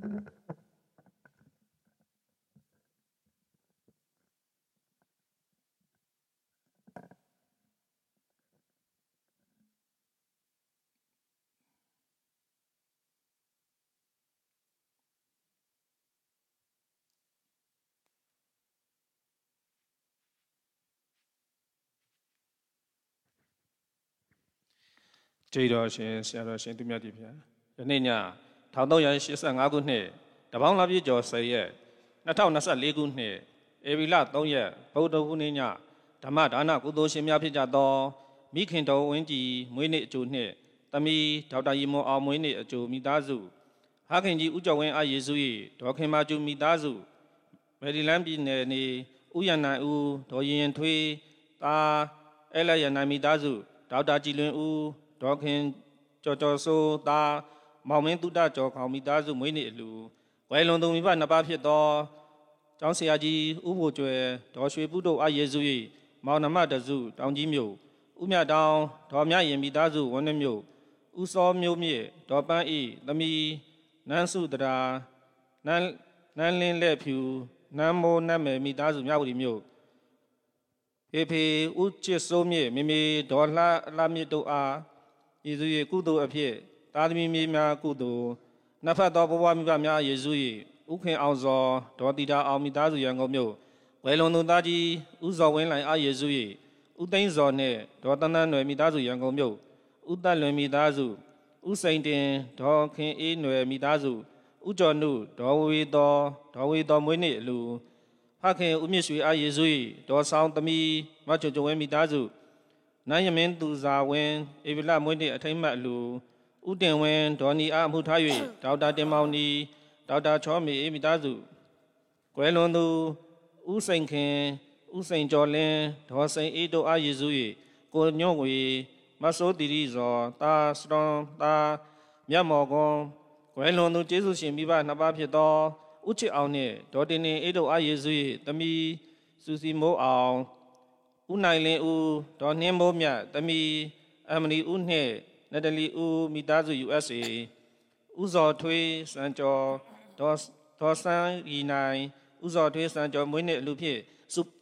ကျေးတော်ရှင်ဆရာတော်ရှင်သူမြတ်ကြီးဗျာယနေ့ည1385ခုနှစ်တပေါင်းလပြည့်ကျော်10ရက်2024ခုနှစ်ဧပြီလ3ရက်ဗုဒ္ဓဟူးနေ့ညဓမ္မဒါနကုသိုလ်ရှင်များဖြစ်ကြသောမိခင်တော်ဝင်းကြီးမွေးနေ့အကျိုးနှင့်သမီးဒေါက်တာရီမွန်အောင်မွေးနေ့အကျိုးမိသားစုဟာခင်ကြီးဦးကျော်ဝင်းအားယေစု၏ဒေါ်ခင်မာကျူမိသားစုမယ်ရီလန်းပြည်နယ်နေဦးရန်နိုင်ဦးဒေါ်ရင်ထွေးသားအဲလရန်နိုင်မိသားစုဒေါက်တာကြည်လွင်ဦးဒေါခင်ကျော်စိုးသားမောင်မင်းတုဒ္ဒကျော်ခေါင်မိသားစုမွေးနေ့အလူဝယ်လွန်သူမိဘနှစ်ပါးဖြစ်သောကျောင်းဆရာကြီးဦးဘိုကျွယ်ဒေါ်ရွှေပုတို့အားယေစု၏မောင်နှမတစုတောင်ကြီးမြို့ဦးမြတောင်ဒေါ်မြရင်မိသားစုဝန်းနှမြို့ဦးစောမျိုးမြင့်ဒေါ်ပန်းဤသမီးနန်းစုတရာနန်းလင်းလက်ဖြူနန်းမိုးနတ်မယ်မိသားစုမြဝတီမြို့ဖေဦးချစ်စိုးမြင့်မိမိဒေါ်လှမြင့်တို့အားယေစု၏ကုသိုလ်အဖြစ်သားသမီးများကုသိုလ်နှစ်ဖက်သောဘဝမိဘများယေစု၏ဥခင်အောင်စောဒေါ်တီတာအောင်မိသားစုရန်ကုန်မြို့ဝယ်လွန်သူသားကြီးဦးစောဝင်းလိုင်အားယေစု၏ဦးသိန်းစောနှင့်ဒေါ်တန်းတန်းနွယ်မိသားစုရန်ကုန်မြို့ဦးသက်လွင်မိသားစုဦးစိန်တင်ဒေါ်ခင်အေးနွယ်မိသားစုဦးကျော်နုဒေါ်ဝေတော်မွေးနေ့အလူဖခင်ဦးမြင့်ရွှေအားယေစု၏ဒေါ်ဆောင်သမီးမချုံကျုံဝင်းမိသားစုနန်းရမင်းသူဇာဝင်းဧပြီလမွေးနေ့အထိမ့်မှတ်အလူဦးတင်ဝင်းဒေါ်နီအားအမှုထား၍ဒေါက်တာတင်မောင်နီဒေါက်တာချောမေအေးမိသားစုကွယ်လွန်သူဦးစိန်ခင်ဦးစိန်ကျော်လင်းဒေါ်စိန်အေးတို့အားယေစု၏ကိုညွန့်ဝေမဆိုးတီရီဇော်တာစတွန်တာမြတ်မော်ကွန်ကွယ်လွန်သူကျေးဇူးရှင်မိဘနှစ်ပါးဖြစ်သောဦးချစ်အောင်နှင့်ဒေါ်တင်နေအေးတို့အားယေစု၏သမီးစုစီမိုးအောင်ဦးနိုင်လင်းဦးဒေါ်နှင်းမိုးမြတ်သမီးအမလီဦးနှင့်နတလီဦးမိသားစု USA ဦးစောထွေးစံကျော်ဒေါ်စန်းရီနိုင်ဦးစောထွေးစံကျော်မွေးနေ့အလူဖြင့်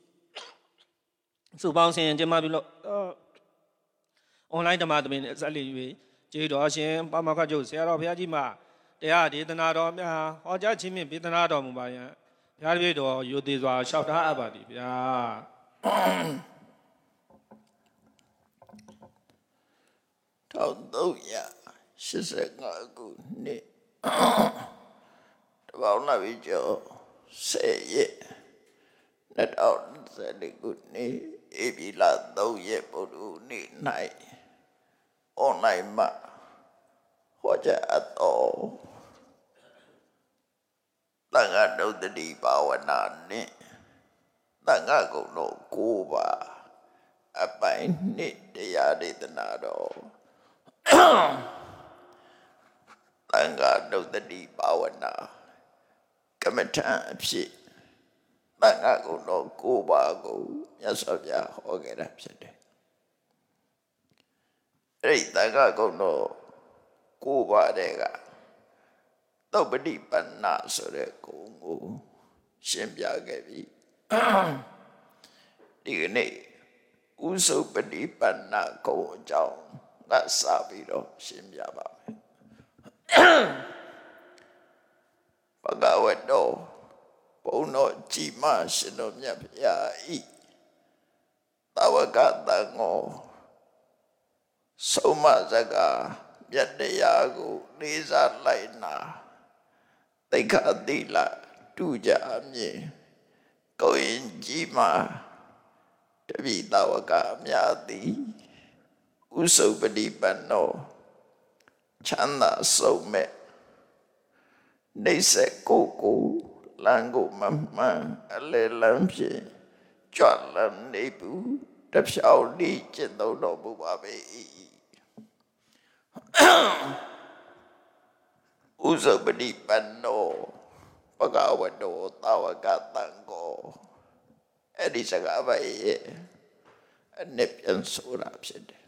စုပေါင်းဆင်ကျင်းပပြုလို့အွန်လိုင်းဓမ္မသဘင်နဲ့ဆက်လက်၍ကျေးတော်ရှင်ပါမခချုပ်ဆရာတော်ဘုရားကြီးမှတရားဒေသနာတော်များဟောကြားခြင်းဖြင့်ဒေသနာတော်မူပါယံဘုရားတပည့်တော်ယုသေးစွာလျှောက်ထားအပ်ပါသည်ဗျာ 1385ခုနှစ်တပေါင်းလာပြီကျော်10ရက်2024ခုနှစ်ဧပြီလ3ရက်ဗုဒ္ဓဟူးနေ့၌အွန်လိုင်းမှာဟောကြားအပ်သောသံဃာတုတ်တိဘာဝနာနှင့်သံဃာကုံတော်9ပါးအပိုင်းနှစ်တရားဒေသနာတော်သံဃာတုတ်တိဘာဝနာကမ္မထံအဖြစ်သံဃာကုံတော်9ပါးကိုမြတ်စွာဘုရားဟောခဲ့တာဖြစ်တယ်အဲ့ဒီသံဃာကုံတော်9ပါးတဲ့ကသုပ္ပတိပန္နဆိုတဲ့ဂုဏ်ကိုရှင်းပြခဲ့ပြီဒီကနေ့ဥစုပတိပန္နဂုဏ်အကြောင်းငါစပြီးတော့ရှင်းပြပါမယ်ဘဂဝတ္တောဘုန်းတော်ကြည်မရှင်တော်မြတ်ဘုရားဤသဝကတန်ကိုဆုံးမစကားမြတ်တရားကိုလေးစားလိုက်နာသိက္ခာသီလတူကြအမြင်ကိုရင်ကြီးမှာတပိသဝကအများသည်ဥစုပတိပန္နောချမ်းသာဆုံးမဲ့နေဆက်ကိုလမ်းကိုမမှန်အလေလမ်းဖြင့်ကြွလန်းနေဘူးတဖြောင်းလေးကျင့်သုံးတော်မူပါပေဥစုပတိပန္နောဘဂဝတ္တောသဝကတံကိုအဲ့ဒီစကားပဲရဲ့အနှစ်ပြန်ဆိုတာဖြစ်တယ်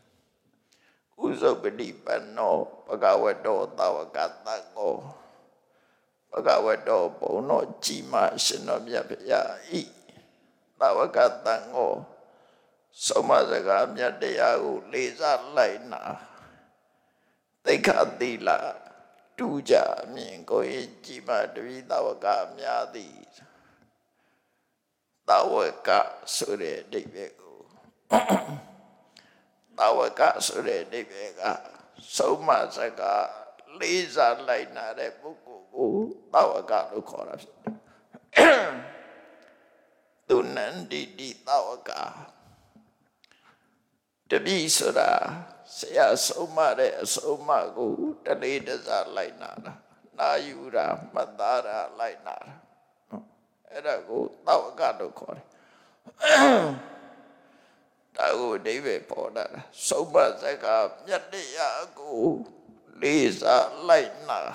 ဥစုပတိပန္နောဘဂဝတ္တောသဝကတံကို Bhagavato Bono Jima Shinomyapya I Tawakatango Somasaga Myadeyagu Leza Laina Tekatila Tuja Mingoy Jima Dvi Tawaka Myadi Tawaka Sure Devego Tawaka Sure Devega Somasaga Leza Laina de Buku Tawaka Lukora Tunandi di Tawaka Debi Sura Saya Somare Somagu Talidasa Lainara Nayura Madara Lainara Erago Tawaka Lukora Tagu Deve Podara Soma Saka Yadiago Lisa Laina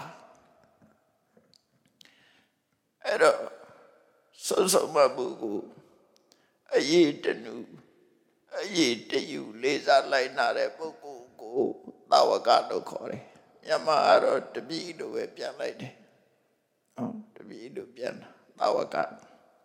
Era Sosoma Bugu Ayitanu Ayitayu Lisa Laina Bugu Tawaka Kore Yamaro to be the way Pian Lady. To be the Pian Tawaka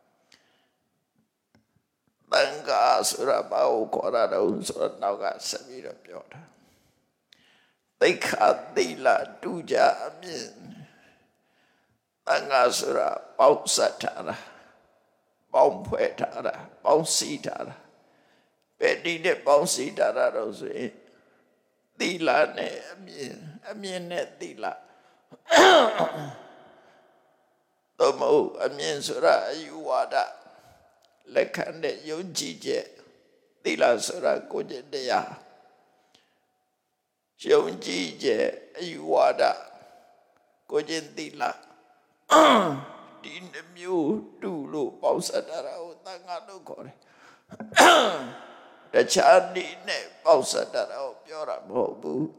Tanga Surabao Corado Suranaga Samira Piota. They cut the la Duja Amin Tanga Sura Pausatara Pompuetara Pausitara Pedine Pausitara Rose Dila ne Amin Dila Tomo Amin Sura Yuwada Lekande Yunjije Dila Sura Kojendea Yunjije Yuwada Kojendila Din Mu Dulu Pausadara Tangano Kore The Chandi Ne Pausadara Piora Mobu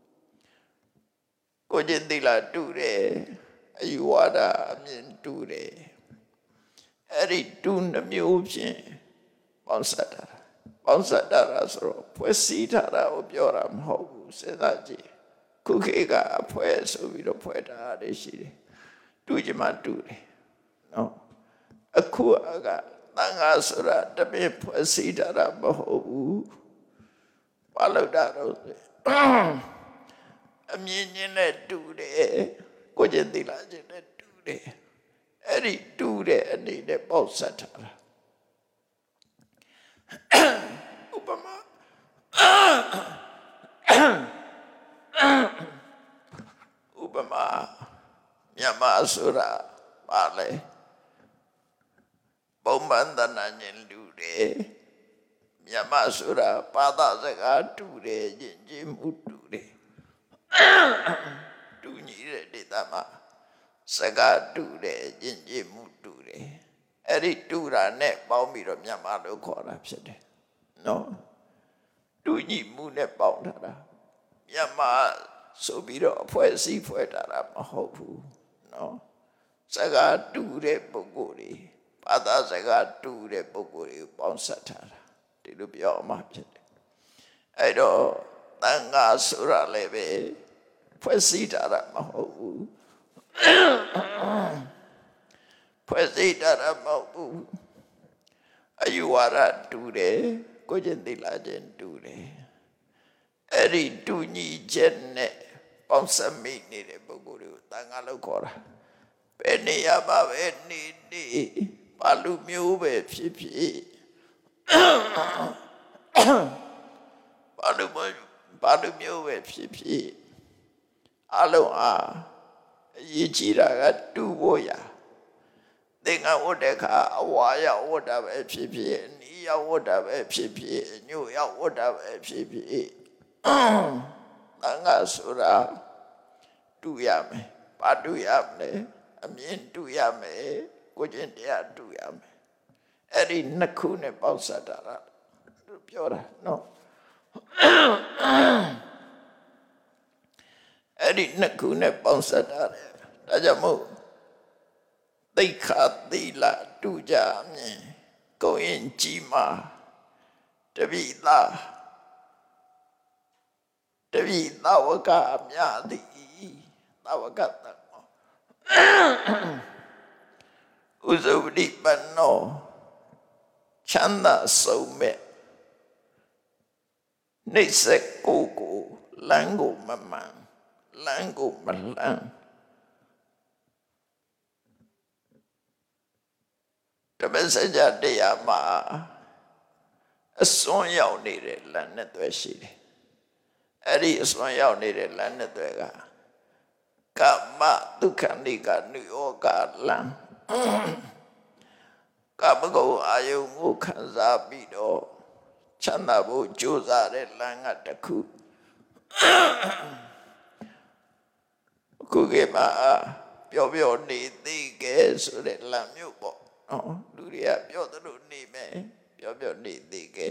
Kojendila Dure Yuwada Amin Dure Eri Dun Mu Pausadara Pausadara Sro Puesitara Piora Mobu Sedaji Kukega Pues Ubiro Poeta Adeshiri Tujima Dure No Akuaga Tanga Sura Tabe Puesitara Mobu Palodaro Amine Dure Kojendila Dure Eri Dure and the Pausatara Upama Upama Yamasura Pale Bombandana Dure Yamasura Pada Zaga Dure Jimuture Dunire Ditama Saga Dure Jimuture Eri Dura Ne Baumiro Yamado Corruption No Duni Mune Boundara Yama Sobiro Poesi Poetara Mahopu No Saga Dure Boguri Pada Saga Dure Boguri Bonsatara Dilubio Mapjet Edo Tanga Sura Leve Poesitara Mahopu Poesitara Mahopu Ayuara Dure Kojendila Jen Dure Eri Duni Jenne Ponsamini de Boguru Tangalokora Peniyama Venidi Palumube Pipi Palumube Pipi Aloha Yichira Duboya Dinga Wodeka Awaya Woda Pipi Nia Woda Pipi Nuya Woda Pipi Tanga Sura Duyame Paduyame Amin Duyame Kojendia Duyame Eri Nakune Pausadara Piora No Eri Nakune Pausadara Tajamu Dika Dila Duja Koin Jima Davila Devi Tawaka Myadi Tawaka ဥဇုပတိပန္နောချမ်းသာဆုံးမဲ့နှိမ့်ဆက်ကိုလမ်းကိုမမှန်လမ်းကိုမလှမ်းဓမ္မစကြာတရားမှာအစွန်းရောက်နေတဲ့လမ်းနဲ့တွေ့ရှိတယ်အဲ့ဒီအစွန်းရောက်နေတဲ့လမ်းနဲ့တွေ့ကကမ္မဒုက္ခနိကနုယောဂလမ်းကမ္မဂုဏ်အာယုံကိုခံစားပြီးတော့ချမ်းသာဖို့ကြိုးစားတဲ့လမ်းကတစ်ခုခုကမှပျော်ပျော်နေသေးကဲဆိုတဲ့လမ်းမျိုးပေါ့နော်လူတွေကပြောသလိုနေမယ်ပျော်ပျော်နေသေးကဲ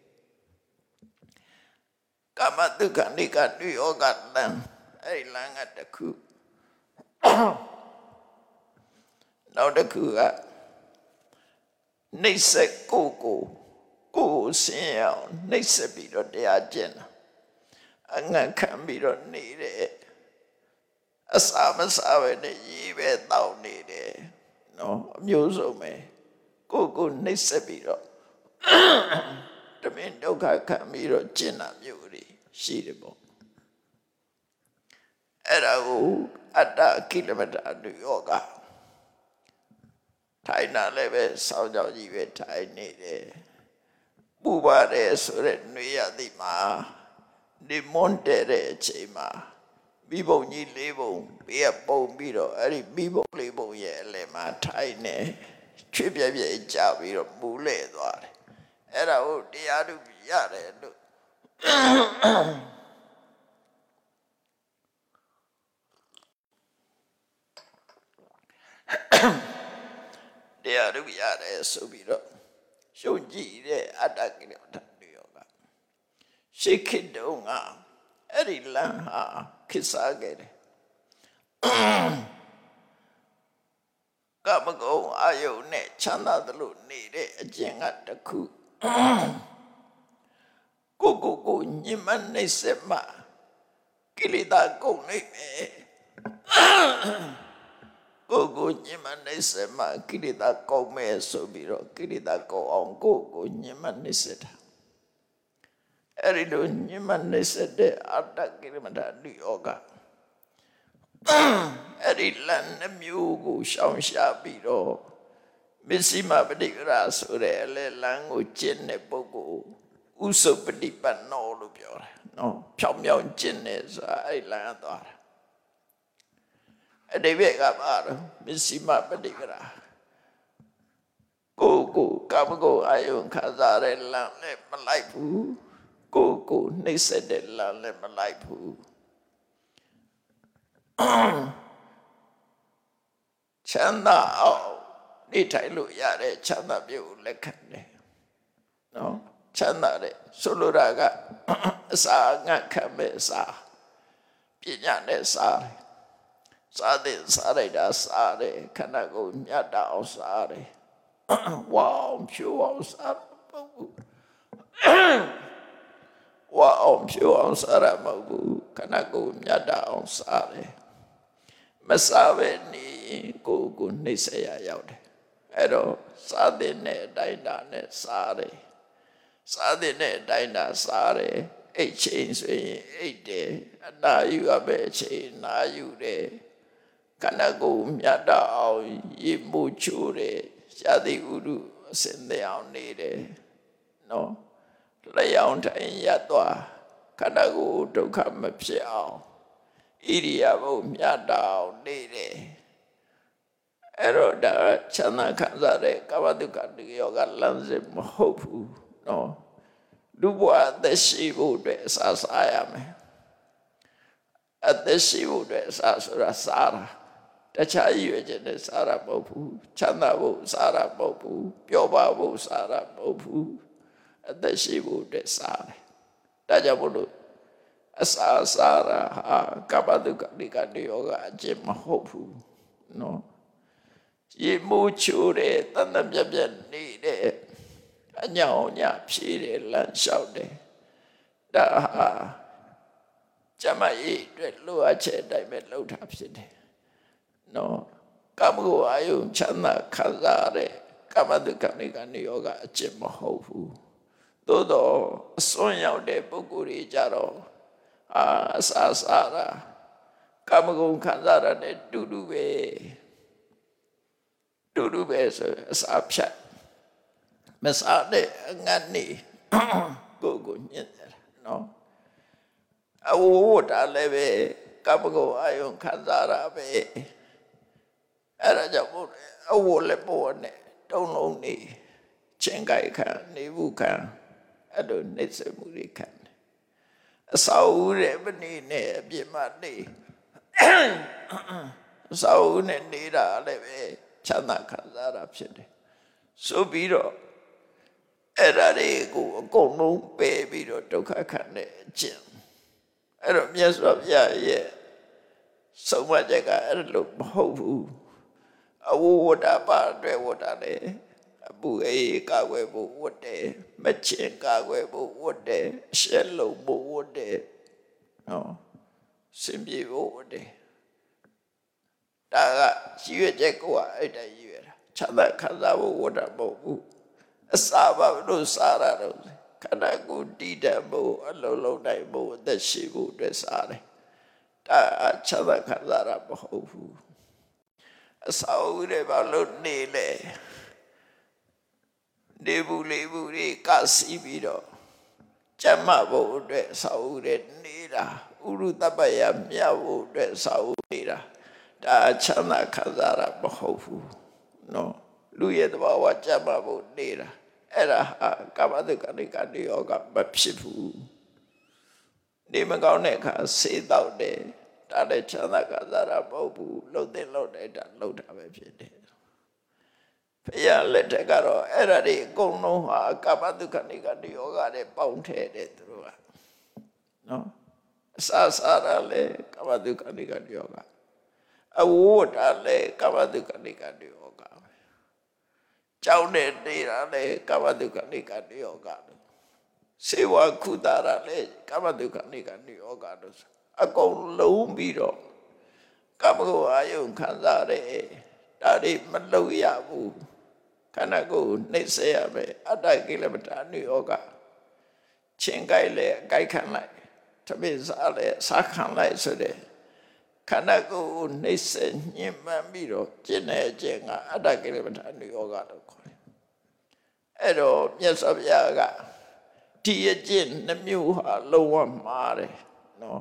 ကမ္မဒုက္ခနိကနုယောဂလမ်းအဲ့ဒီလမ်းကတစ်ခုနောက်တစ်ခုကနှိမ့်ဆက်ကိုဆင်းရအောင်နှိမ့်ဆက်ပြီးတော့တရားကျင့်တာအငတ်ခံပြီးတော့နေတယ်အစာမစားပဲနဲ့ရေပဲတောက်နေတယ်နော်အမျိုးစုံပဲကိုနှိမ့်ဆက်ပြီးတော့တမင်ဒုက္ခခံပြီးတော့ကျင့်တာမျိုးတွေရှိတယ်ပေါ့အဲ့ဒါကိုအတ္တကိလမတ္တအနုယောဂထိုင်တာလည်းပဲစောင်းကြောင်ကြီးပဲထိုင်နေတယ်ပူပါတယ်ဆိုတဲ့နှွေရသည်မှာဒီမွန်တဲ့အချိန်မှာမိဘုံကြီး၄ဘုံဘေးကပုံပြီးတော့အဲ့ဒီမိဘုံ၄ဘုံရဲ့အလယ်မှာထိုင်နေချွေးပြက်ပြက်ကြပြီးတော့မူးလဲသွားတယ်အဲ့ဒါကိုတရားထုရတယ်လို့တရားထုရတယ်ဆိုပြီးတော့ရှုံကြည့်တဲ့အတ္တကိလေသာတွေရောကရှိခိတုံကအဲ့ဒီလမ်းဟာခိစားခဲ့တယ်ကမ္မဂုဏ်အာယုန်နဲ့ချမ်းသာသလိုနေတဲ့အကျင့်ကတစ်ခုကိုညင်မနှိမ့်ဆက်မှကိလေသာကုန်နေမယ်ကိုညင်မနှိမ့်ဆက်မှကိလေသာကုန်မယ်ဆိုပြီးတော့ကိလေသာကုန်အောင်ကိုညင်မနှိမ့်ဆက်တာအဲ့ဒီလိုညင်မနှိမ့်ဆက်တဲ့အတ္တကိလေသာနုယောဂအဲ့ဒီလမ်းနှမျိုးကိုရှောင်ရှားပြီးတော့မစ္စည်းမပฏิပဒါဆိုတဲ့အလဲလမ်းကိုကျင့်တဲ့ပုဂ္ဂိုလ်ဥစုပฏิပတ်နောလို့ပြောတယ်နော်ဖြောင်းမြောင်းကျင့်နေဆိုတာအဲ့လမ်းသွားတာအတိဘက်ကပါတော့မစ္စည်းမပฏิပဒါကိုကာမဂုဏ်အာယုခံစားတဲ့လမ်းနဲ့မလိုက်ဘူးကိုနှိမ့်ဆက်တဲ့လမ်းနဲ့မလိုက်ဘူးချမ်းသာအောင်နေထိုင်လို့ရတဲ့ချမ်းသာမျိုးကိုလက်ခံတယ်နော်ချမ်းသာတဲ့ဆိုလိုတာကအစာငတ်ခံမဲ့အစာပညာနဲ့စားတယ်စားတဲ့စားလိုက်တာစားတယ်ခန္ဓာကိုယ်မြတ်တာအောင်စားတယ်ဝါအောင်ဖြူအောင်စားဘူးဝါအောင်ဖြူအောင်စားရမဟုတ်ဘူးခန္ဓာကိုယ်မြတ်တာအောင်စားတယ်မစားပဲနေကိုနှိမ့်ဆက်ရရောက်တယ်အဲ့တော့စားတဲ့အတိုင်းတာနဲ့စားတယ်စားတဲ့အတိုင်းတာစားတယ်အိတ်ချိန်ဆိုရင်အိတ်တယ်အနာယူရမယ့်အချိန်နာယူတယ်ခန္ဓာကိုယ်မြတ်တာအောင်ရေမှုချိုးတယ်ရှားသည်ဥရုအစင်တဲ့အောင်နေတယ်နော်လျောင်းထိုင်ရသွားခန္ဓာကိုယ်ဒုက္ခမဖြစ်အောင်ဣရိယာပုမြတ်တာအောင်နေတယ်အဲ့တော့ဒါချမ်းသာခံစားတဲ့ကမ္မဒုက္ခတိယောကလမ်းစဉ်မဟုတ်ဘူးနော်လူဘဝအသက်ရှိဖို့အတွက်အစာစားရမယ်အသက်ရှိဖို့အတွက်အစာဆိုတာစားတာတခြားရည်ရွယ်ချက်နဲ့စားတာမဟုတ်ဘူးချမ်းသာဖို့စားတာမဟုတ်ဘူးပျော်ပါဖို့စားတာမဟုတ်ဘူးအသက်ရှိဖို့အတွက်စားတယ်ဒါကြောင့်မို့လို့အစာစားတာဟာကပ္ပဒုက္ခနိကတယောကအကျင့်မဟုတ်ဘူးနော်ရေမိုးချိုးတဲ့တန်တပြက်ပြက်နေတဲ့အညောင်ညဖြေးတယ်လမ်းလျှောက်တယ်ဒါဟာကျမကြီးအတွက်လိုအပ်ချက်အတိုင်းပဲလုပ်တာဖြစ်တယ်နော်ကာမဂုဏ်အာယုံချမ်းသာခံစားတဲ့ကာမတုခဏိကနိယောကအကျင့်မဟုတ်ဘူးသို့တော့အစွန်းရောက်တဲ့ပုဂ္ဂိုလ်တွေကြတော့အစာစားတာကာမဂုဏ်ခံစားရတဲ့တူတူပဲဆိုအစာဖြတ်မစားတဲ့အငတ်နေကိုညစ်တယ်နော်အဝဝတာလည်းပဲကာမဂုဏ်အာယုံခံစားရပဲအဲ့ဒါကြောင့်အဝလည်းပေါ်နဲ့တုံးလုံးနေချင်းကြိုက်ခံနေဘူးခံအဲ့လိုနှိမ့်ဆက်မှုတွေခံအစာဦးတဲ့မနေနဲ့အပြစ်မနေအစာဦးနဲ့နေတာလည်းပဲချမ်းသာခံစားရဖြစ်တယ်ဆိုပြီးတော့အဲ့ဒါတွေကိုအကုန်လုံးပယ်ပြီးတော့ဒုက္ခခံတဲ့အကျင့်အဲ့တော့မြတ်စွာဘုရားရဲ့ဆုံးမချက်ကအဲ့လိုမဟုတ်ဘူးအဝဝတ္တပါအတွက်ဝတ္တလေအပူအေးကာကွယ်ဖို့ဝတ်တယ်မချင်ကာကွယ်ဖို့ဝတ်တယ်ရှက်လုံးဖို့ဝတ်တယ်နော်စင်ပြေဖို့ဝတ်တယ်ဒါကရည်ရွယ်ချက်ကိုအဲ့တိုင်ရည်ရွယ်တာချမ်းသာခံစားဖို့ဝတ်တာမဟုတ်ဘူးအစာဘာလို့စားရတော့ခန္ဓာကိုယ်တည်တယ်ဖို့အလုံးလုံးနိုင်ဖို့အသက်ရှိဖို့အတွက်စားတယ်ဒါချမ်းသာခံစားရမဟုတ်ဘူးအစာဦးတွေဘာလို့နေလဲနေဘူးလေဘူးတွေကစီးပြီးတော့ကျမ်းမာဖို့အတွက်အစာဦးတွေနေတာဥရုတပ္ပယမြတ်ဖို့အတွက်အစာဦးနေတာဒါချမ်းသာခံစားရမဟုတ်ဘူးနော်လူရဲ့တဘာဝကျမ်းမာဖို့နေတာအဲ့ဒါဟာကာမတုခဏိကနိယောကမဖြစ်ဘူးနေမကောင်းတဲ့အခါစေးတော့တယ်ဒါလည်းချမ်းသာခံစားရမဟုတ်ဘူးလှုပ်တဲ့လှုပ်တဲ့ဒါလှုပ်တာပဲဖြစ်တယ်ဘုရားလက်ထက်ကတော့အဲ့ဒါတွေအကုန်လုံးဟာကာမတုခဏိကနိယောကနဲ့ပေါင်းထည့်တယ်သူတို့ကနော်အစာစားရလဲကာမတုခဏိကနိယောကအဝဝတ္တလဲကာမတုခဏိကနိယောကကြောင်းနဲ့နေတာလဲကာမတုခဏိကနိယောကစေဝခုတာရလဲကာမတုခဏိကနိယောကအကုန်လုံးပြီးတော့ကာမဂုဏ်အာယုံခံစားတယ်ဒါတွေမလုပ်ရဘူးခန္ဓာကိုယ်နှိမ့်ဆက်ရမယ်အတ္တကိလမတာနိယောကချင်းကြိုက်လဲအကြိုက်ခံလိုက်တပိစားလဲစားခံလိုက်ဆိုတဲ့ခန္ဓာကိုယ်နှိမ့်ဆက်ညှဉ်းပန်းပြီးတော့ကျင့်တဲ့အကျင့်ကအတ္တကိလမတာနိယောကလို့ခေါ်တယ်အဲ့တော့မြတ်စွာဘုရားကဒီအကျင့်နှမျိုးဟာလုံးဝမှားတယ်နော်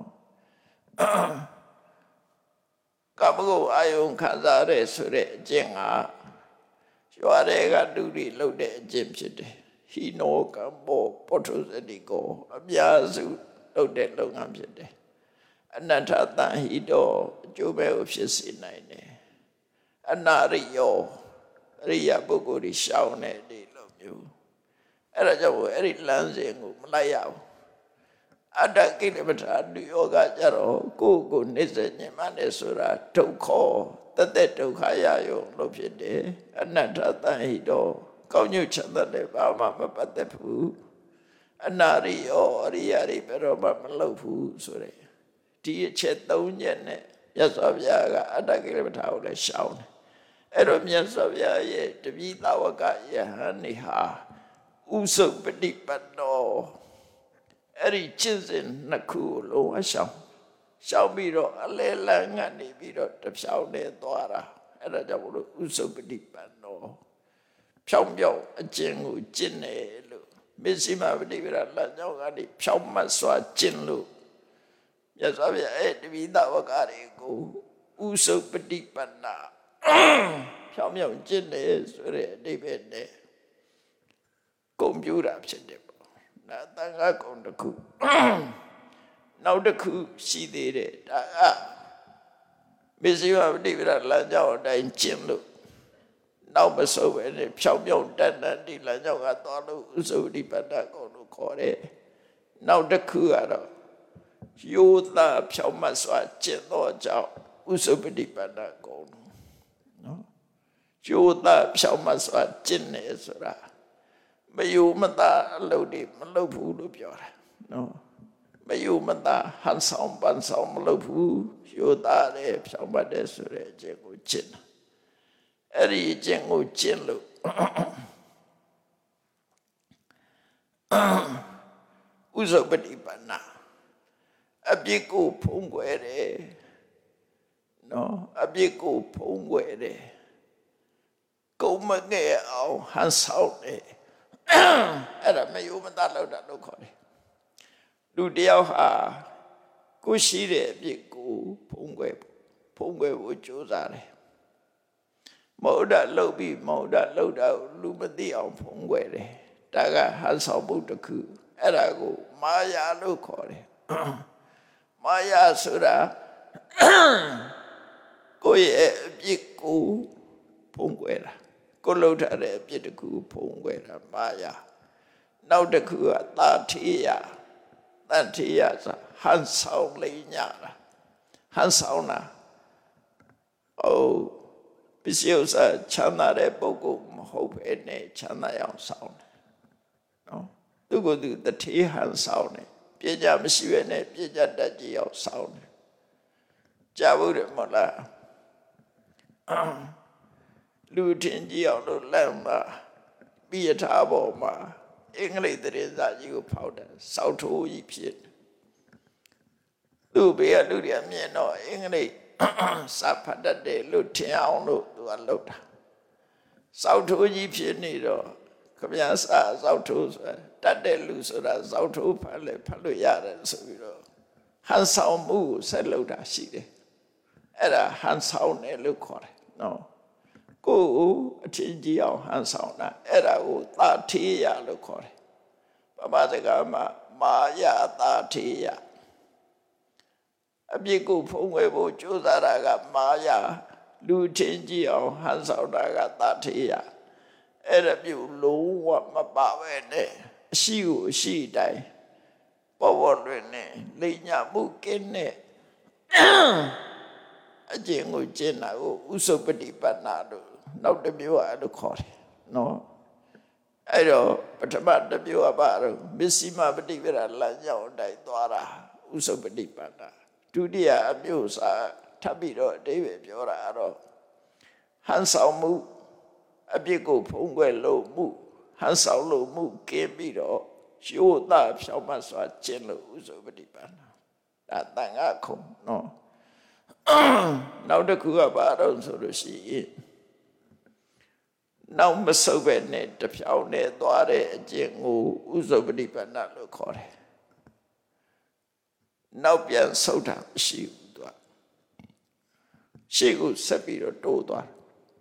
ကာမဂုဏ်အာယုံခံစားရဆိုတဲ့အကျင့်ကရွာတွေကလူတွေလုပ်တဲ့အကျင့်ဖြစ်တယ်ဟိနောကံဘောပုထုဇတိကိုအများစုလုပ်တဲ့လုပ်ငန်းဖြစ်တယ်အနတ္ထတန်ဟိတောအကျိုးပဲကိုဖြစ်စေနိုင်တယ်အနာရိယောအရိယပုဂ္ဂိုလ်တွေရှောင်တဲ့ဒီလိုမျိုးအဲ့ဒါကြောင့်အဲ့ဒီလမ်းစဉ်ကိုမလိုက်ရဘူးအတ္တကိလေသာဒုယောဂကြတော့ကိုနှိစ္စညင်မနဲ့ဆိုတာဒုက္ခတဒုက္ခရယုံလို့ဖြစ်တယ်အနတ္ထတန်ဟိတောကောင်းညွတ်ချမ်းသာတဲ့ဘာမှမပတ်သက်ဘူးအနာရိယောအရိယာတွေဘယ်တော့မှမလုပ်ဘူးဆိုတဲ့ဒီအချက်၃ချက်နဲ့မြတ်စွာဘုရားကအတ္တကိလေသာကိုလည်းရှောင်တယ်အဲ့တော့မြတ်စွာဘုရားရဲ့တပိသဝကယဟန်နေဟာဥစုပฏิပတ်တော်အဲ့ဒီကျင့်စဉ်နှစ်ခုကိုလုံးဝရှောင်ပြီးတော့အလဲလန်းငတ်နေပြီးတော့တဖြောင်းနဲ့သွားတာအဲ့ဒါကြောင့်မလို့ဥစုပฏิပတ်တော်ဖြောင်းပြောင်းအကျင့်ကိုကျင့်တယ်လို့မစ္စည်းမပฏิပဒါလမ်းကြောင်းကနေဖြောင်းမှတ်စွာကျင့်လို့မြတ်စွာဘုရားအဲ့တပိသဝကတွေကိုဥစုပฏิပတ်နာဖြောင်းပြောင်းကျင့်တယ်ဆိုတဲ့အဓိပ္ပာယ်နဲ့ကွန်ပျူတာဖြစ်တယ်ပေါ့ဒါတန်ခါကုံတစ်ခုနောက်တစ်ခုရှိသေးတယ်ဒါကမစ္စည်းမပฏิပဒါလမ်းကြောင်းအတိုင်းကျင့်လို့နောက်မဆုပ်ပဲနဲ့ဖြောင်းပြောင်းတတ်ဒီလမ်းကြောင်းကသွားလို့ဥစုပฏิပတ်တာကိုလို့ခေါ်တယ်နောက်တစ်ခုကတော့ယောသာဖြောင်းမှတ်စွာကျင့်သောကြောင့်ဥစုပฏิပတ်တာကိုနော်ယောသာဖြောင်းမှတ်စွာကျင့်နေဆိုတာမယုမတာအလုပ်တွေမလုပ်ဘူးလို့ပြောတာနော်မယုမတာဟန်ဆောင်ပန်းဆောင်မလုပ်ဘူးယောသားတယ်ဖြောင်းမှတ်တယ်ဆိုတဲ့အချက်ကိုကျင့်တာအဲ့ဒီအကျင့်ကိုကျင့်လို့ဥဇုပတိပန္နအပြစ်ကိုဖုံးကွယ်တယ်နော်အပြစ်ကိုဖုံးကွယ်တယ်ကုံမငဲ့အောင်ဟန်ဆောင်တယ်အဲ့ဒါမယုံမသားလောက်တာလို့ခေါ်တယ်လူတယောက်ဟာကိုရှိတဲ့အပြစ်ကိုဖုံးကွယ်ဖို့ကြိုးစားတယ်မဟုတ်တာလုပ်ပြီးမဟုတ်တာလုပ်တာလူမသိအောင်ဖုံးကွယ်တယ်ဒါကဟန်ဆောင်မှုတစ်ခုအဲ့ဒါကိုမာယာလို့ခေါ်တယ်မာယာဆိုတာကိုယ့်ရဲ့အပြစ်ကိုဖုံးကွယ်တာကိုလှုပ်ထားတဲ့အပြစ်တစ်ခုဖုံးကွယ်တာမာယာနောက်တစ်ခုကသာထေယတန်ထေယဆိုဟန်ဆောင်လိမ့်ညာတာဟန်ဆောင်တာပစ္စည်းဥစ္စာချမ်းသာတဲ့ပုဂ္ဂိုလ်မဟုတ်ဘဲနဲ့ချမ်းသာအောင်ဆောင်တယ်နော်သူကသူတထေးဟန်ဆောင်တယ်ပညာမရှိဘဲနဲ့ပညာတတ်ကြည်အောင်ဆောင်တယ်ကြားဘူးတယ်မဟုတ်လားလူထင်ကြည့်အောင်လို့လမ်းမှာပြရထားပေါ်မှာအင်္ဂလိပ်သတင်းစာကြီးကိုဖောက်တယ်စောက်ထိုးကြီးဖြစ်သူ့ဘေးကလူတွေမြင်တော့အင်္ဂလိပ်စာဖတ်တတ်တယ်လို့ထင်အောင်လို့သူကလုပ်တာစောက်ထိုးကြီးဖြစ်နေတော့ခမည်းစာစောက်ထိုးဆိုတတ်တဲ့လူဆိုတာစောက်ထိုးဖတ်လို့ရတယ်ဆိုပြီးတော့ဟန်ဆောင်မှုကိုဆက်လုပ်တာရှိတယ်အဲ့ဒါဟန်ဆောင်တယ်လို့ခေါ်တယ်နော်ကိုယ်အထင်ကြီးအောင်ဟန်ဆောင်တာအဲ့ဒါကိုသာထေယလို့ခေါ်တယ်ဗမာစကားမှာမာယာသာထေယအပြစ်ကိုဖုံးကွယ်ဖို့ကြိုးစားတာကမာယာလူထင်ကြီးအောင်ဟန်ဆောင်တာကသာထေယအဲ့ဒါမျိုးလုံးဝမပါပဲနဲ့အရှိကိုအရှိတိုင်းပေါ်ပေါ်လွင်နေလိမ်ညာမှုကင်းတဲ့အကျင့်ကိုကျင့်တာကိုဥစုပတိပန္နလို့နောက်တစ်မျိုးအဲ့လိုခေါ်တယ်နော်အဲ့တော့ပထမတစ်မျိုးကဘာလို့မစ္စည်းမပฏิပဒါလမ်းကြောင်းတိုင်းသွားတာဥစုပတိပန္နဒုတိယအမျိုးစာထပ်ပြီးတော့အတိပ္ပယ်ပြောတာတော့ဟန်ဆောင်မှုအပြစ်ကိုဖုံးကွယ်လို့မှုဟန်ဆောင်လို့မှုကင်းပြီးတော့ရိုးသားဖြောင့်မတ်စွာကျင့်လို့ဥစုပတိပန္နဒါတန်ခါခုံနော်နောက်တစ်ခုကဘာတော့ဆိုလို့ရှိရင်နောက်မဆုပ်ပဲနဲ့တဖြောင်းနဲ့သွားတဲ့အကျင့်ကိုဥစုပတိပန္နလို့ခေါ်တယ်နောက်ပြန်ဆုပ်တာမရှိဘူးသူကရှေ့ကိုဆက်ပြီးတော့တိုးသွား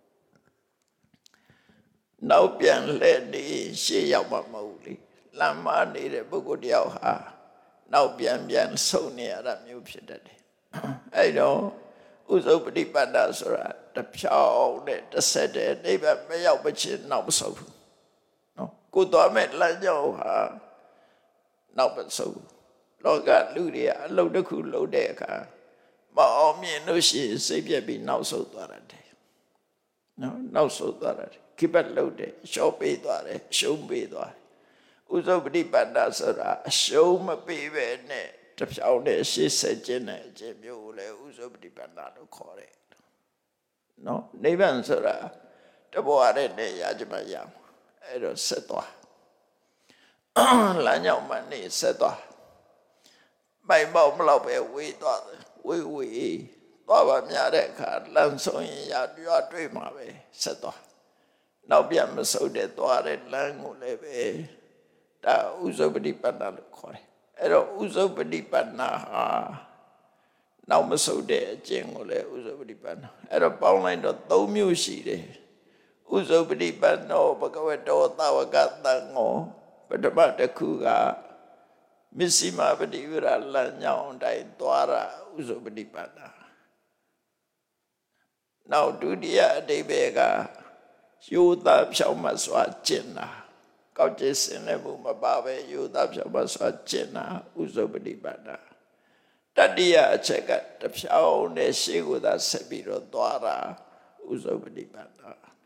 နောက်ပြန်လှည့်နေရှေ့ရောက်မှမဟုတ်လေလမ်းမနေတဲ့ပုဂ္ဂိုလ်တယောက်ဟာနောက်ပြန်ဆုပ်နေရတာမျိုးဖြစ်တတ်တယ်အဲ့တော့ဥစုပတိပန္နဆိုတာတဖြောင်းနဲ့တစ်ဆက်တည်းနိဗ္ဗာန်မရောက်မချင်းနောက်မဆုပ်ဘူးနော်ကိုသွားမဲ့လမ်းကြောင်းဟာနောက်မဆုပ်ဘူးလောကလူတွေအလုပ်တစ်ခုလုပ်တဲ့အခါမအောင်မြင်လို့ရှိရင်စိတ်ပြက်ပြီးနောက်ဆုတ်သွားတယ်နော်နောက်ဆုတ်သွားတယ်ခိပတ်လုပ်တယ်ရှော့ပေးသွားတယ်ရှုံးပေးသွားတယ်ဥစုပတိပန္နဆိုတာအရှုံးမပေးပဲနဲ့တဖြောင်းနဲ့ရှေ့ဆက်ခြင်းနဲ့အကျင့်မျိုးကိုလည်းဥစုပတိပန္နလို့ခေါ်တယ်နော်နိဗ္ဗာန်ဆိုတာတဘောရတဲ့နေရာကြမှာရမှာအဲ့တော့ဆက်သွားလမ်းကြောင်းမှနေဆက်သွားမိုင်ပေါက်မလောက်ပဲဝေးသွားတယ်ဝေးသွားပါများတဲ့အခါလမ်းဆုံးရင်ရတွေ့မှာပဲဆက်သွားနောက်ပြန်မဆုပ်တဲ့သွားတဲ့လမ်းကိုလည်းပဲဒါဥစုပတိပန္နလို့ခေါ်တယ်အဲ့တော့ဥစုပတိပန္နဟာနောက်မဆုပ်တဲ့အကျင့်ကိုလည်းဥစုပတိပန္နအဲ့တော့ပေါင်းလိုက်တော့၃မျိုးရှိတယ်ဥစုပတိပန္နောဘဂဝတောသာဝကသံဃောပထမတစ်ခုကမစ္စည်းမပฏิပဒါလမ်းကြောင်းတိုင်းသွားတာဥစုပတိပန္နနောက်ဒုတိယအဓိပ္ပာယ်ကရိုးသားဖြောင့်မတ်စွာကျင့်တာကောက်ကျစ်စင်လည်းမပါပဲရိုးသားဖြောင့်မတ်စွာကျင့်တာဥစုပတိပန္နတတိယအချက်ကတဖြောင်းနဲ့ရှေ့ကိုသာဆက်ပြီးတော့သွားတာဥစုပတိပန္န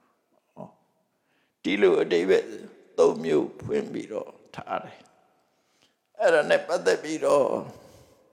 ဒီလိုအဓိပ္ပာယ်၃မျိုးဖွင့်ပြီးတော့ထားတယ်အဲ့ဒါနဲ့ပတ်သက်ပြီးတော့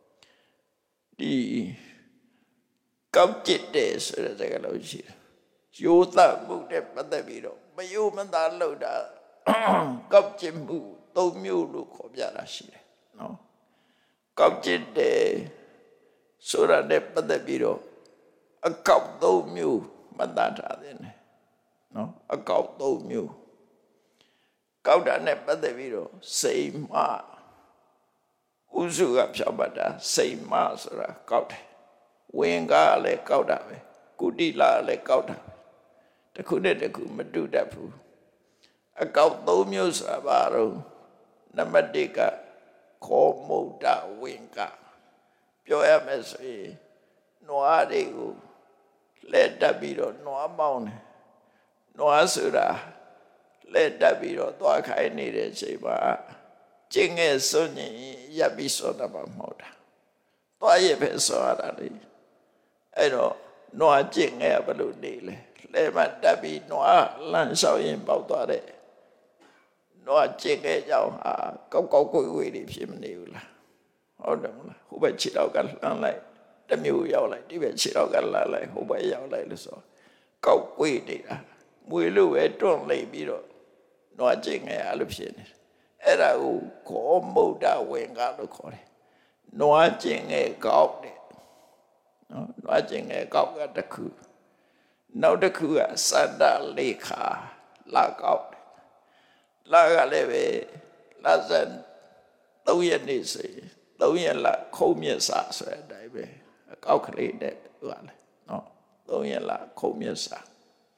ဒီကောက်ကျစ်တယ်ဆိုတဲ့စကားလုံးရှိတယ်ရိုးသားမှုတဲ့ပတ်သက်ပြီးတော့မယိုမသားလို့တာကောက်ကျစ်မှု၃မျိုးလို့ခေါ်ပြတာရှိတယ်နော်ကောက်ကျစ်တယ်ဆိုတာနဲ့ပတ်သက်ပြီးတော့အကောက်၃မျိုးမှတ်သားထားတယ်နော်အကောက်၃မျိုးကောက်တာနဲ့ပတ်သက်ပြီးတော့စိတ်မဥစုကဖြောက်ပတ်တာစိတ်မဆိုတာကောက်တယ်ဝင်ကားလည်းကောက်တာပဲကုတိလလည်းကောက်တာတခုနဲ့တခုမတူတတ်ဘူးအကောက်၃မျိုးဆိုတာဘာလို့နံပါတ်၁ကခောမုဒ္ဒဝင်ကပြောရမယ်ဆိုရင်နွားတွေကိုလက်တက်ပြီးတော့နွားမောင်းတယ်နွားဆိုတာလက်တက်ပြီးတော့သွားခိုင်းနေတဲ့အချိန်မှာကျင့်ငယ်စွန့်ရင်ရပ်ပြီးစွန့်တာမှမဟုတ်တာသွားရပဲစွန့်ရတာလေအဲ့တော့နွားကျင့်ငယ်ဘယ်လိုနေလဲလဲမတက်ပြီးနွားလမ်းလျှောက်ရင်ပေါက်သွားတဲ့နွားကျင့်ငယ်ကြောင့်ဟာကောက်ကောက်ကွေ့ကွေ့တွေဖြစ်မနေဘူးလားဟုတ်တယ်မလားဟိုဘက်ခြေတော့ကလှမ်းလိုက်တမျိုးရောက်လိုက်ဒီဘက်ခြေတော့ကလှမ်းလိုက်ဟိုဘက်ရောက်လိုက်လို့ဆိုကောက်ကွေ့နေတာမွေလို့ပဲတွန့်လိုက်ပြီးတော့နွားကျင့်ငယ်အဲ့လိုဖြစ်နေအဲ့ဒါကိုခောမုဒ္ဒဝင်ကလို့ခေါ်တယ်နွားကျင့်ငယ်ကောက်တယ်နော်နွားကျင့်ငယ်ကောက်ကတစ်ခုနောက်တစ်ခုကစန္ဒလေခာလာကောက်တယ်လာကလည်းပဲလာဇန်၃ရက်နေစေ၃ရက်လာခုံးမြတ်စာဆိုတဲ့အတိုင်းပဲအကောက်ကလေးနဲ့ဟိုကလည်းနော်၃ရက်လာခုံးမြတ်စာ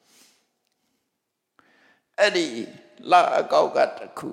အဲ့ဒီလာအကောက်ကတစ်ခု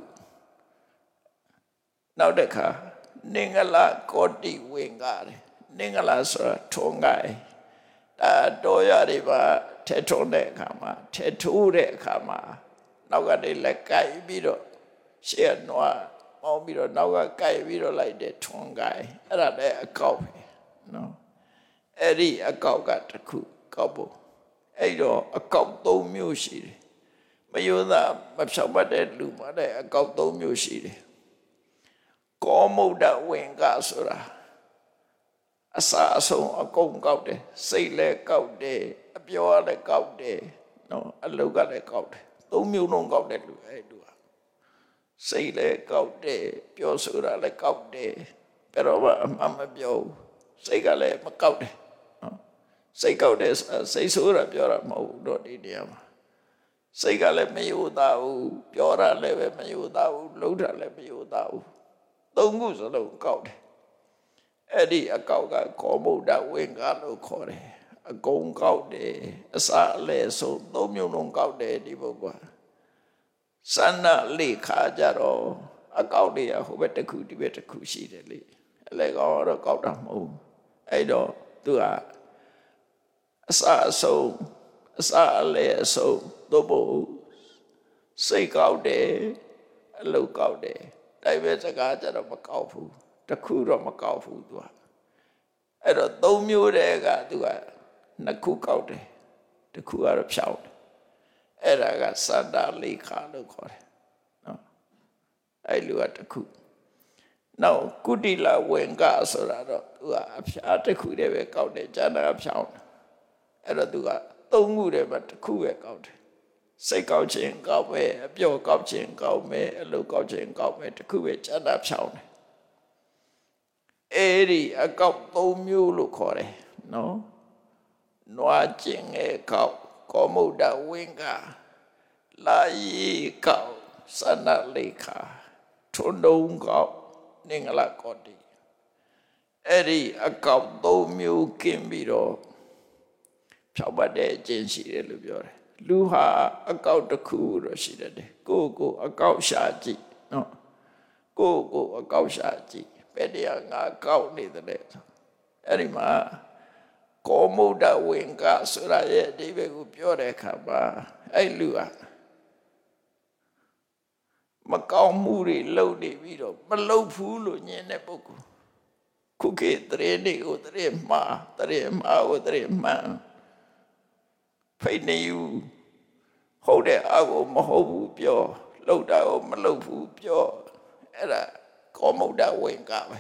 နောက်တစ်ခါနင်္ဂလာကောတိဝင်ကားတယ်နင်္ဂလာဆိုတာထုံးကိုင်းဒါတော်ရတွေပါထဲထုံးတဲ့အခါမှာထဲထိုးတဲ့အခါမှာနောက်ကနေလက်ကိုက်ပြီးတော့ရှေ့နွားပေါင်းပြီးတော့နောက်ကကိုက်ပြီးတော့လိုက်တဲ့ထုံးကိုင်းအဲ့ဒါလည်းအကောက်ပဲနော်အဲ့ဒီအကောက်ကတစ်ခုကောက်ဖို့အဲ့တော့အကောက်၃မျိုးရှိတယ်မယိုးသားမဖြောက်ပတ်တဲ့လူမှလည်းအကောက်၃မျိုးရှိတယ်ကောမုဒ္ဒဝင်ကဆိုတာအစာအဆုံးအကုန်ကောက်တယ်စိတ်လည်းကောက်တယ်အပြောလည်းကောက်တယ်နော်အလုပ်ကလည်းကောက်တယ်၃မျိုးလုံးကောက်တဲ့လူအဲ့လူဟာစိတ်လည်းကောက်တယ်ပြောဆိုတာလည်းကောက်တယ်ဘယ်တော့မှအမှန်မပြောစိတ်ကလည်းမကောက်တယ်နော်စိတ်ကောက်တယ်စိတ်ဆိုးတာပြောတာမဟုတ်တော့ဒီနေရာမှာစိတ်ကလည်းမယိုသားဘူးပြောတာလည်းပဲမယိုသားဘူးလုပ်တာလည်းမယိုသားဘူး၃ခုစလုံးကောက်တယ်အဲ့ဒီအကောက်ကခောမုဒ္ဒဝင်ကလို့ခေါ်တယ်အကုန်ကောက်တယ်အစာအလဲဆုံး၃မျိုးလုံးကောက်တယ်ဒီပုဂ္ဂိုလ်စန္ဒလေခါကြတော့အကောက်တွေကဟိုဘက်တစ်ခုဒီဘက်တစ်ခုရှိတယ်လေအလဲကောက်တော့ကောက်တာမဟုတ်အဲ့တော့သူကအစာအဆုံးအစာအလဲအဆုံးသို့မဟုတ်စိတ်ကောက်တယ်အလုပ်ကောက်တယ်ဒါပဲစကားကြတော့မကောက်ဘူးတစ်ခုတော့မကောက်ဘူးသူကအဲ့တော့၃မျိုးတည်းကသူက2ခုကောက်တယ်တစ်ခုကတော့ဖြောင်းတယ်အဲ့ဒါကစန္ဒလေခာလို့ခေါ်တယ်နော်အဲ့လူကတစ်ခုနောက်ကုတိလဝင်ကဆိုတာတော့သူကအဖျားတစ်ခုတည်းပဲကောက်တယ်ကျန်တာဖြောင်းတယ်အဲ့တော့သူက၃ခုတည်းမှာတစ်ခုပဲကောက်တယ်စိတ်ကောက်ခြင်းကောက်မယ်အပြော့ကောက်ခြင်းကောက်မယ်အလုပ်ကောက်ခြင်းကောက်မယ်တစ်ခုပဲကျန်တာဖြောင်းတယ်အဲ့ဒီအကောက်၃မျိုးလို့ခေါ်တယ်နော်နွားကျင်ငယ်ကောက်ကောမုဒ္ဒဝင်ကလာရီကောက်စန္ဒလေခာထွန်းတုံးကောက်နင်္ဂလာကောတိအဲ့ဒီအကောက်၃မျိုးကင်းပြီးတော့ဖြောက်ပတ်တဲ့အကျင့်ရှိတယ်လို့ပြောတယ်လူဟာအကောက်တစ်ခုတော့ရှိတယ်ကိုအကောက်ရှာကြည့်နော်ကိုအကောက်ရှာကြည့်ဘယ်တရားငါကောက်နေတယ်အဲ့ဒီမှာကောမုဒ္ဒဝင်ကဆိုတာရဲ့အဓိပ္ပာယ်ကိုပြောတဲ့အခါမှာအဲ့လူဟာမကောင်းမှုတွေလုပ်နေပြီးတော့မလုပ်ဘူးလို့ညင်တဲ့ပုဂ္ဂိုလ်ခုခေတ်တရေနေကိုတရေမှာကိုတရေမှန်ဖိနေယူဟုတ်တဲ့အကိုမဟုတ်ဘူးပြောလှုပ်တာကိုမလှုပ်ဘူးပြောအဲ့ဒါကောမုဒ္ဒဝင်ကပဲ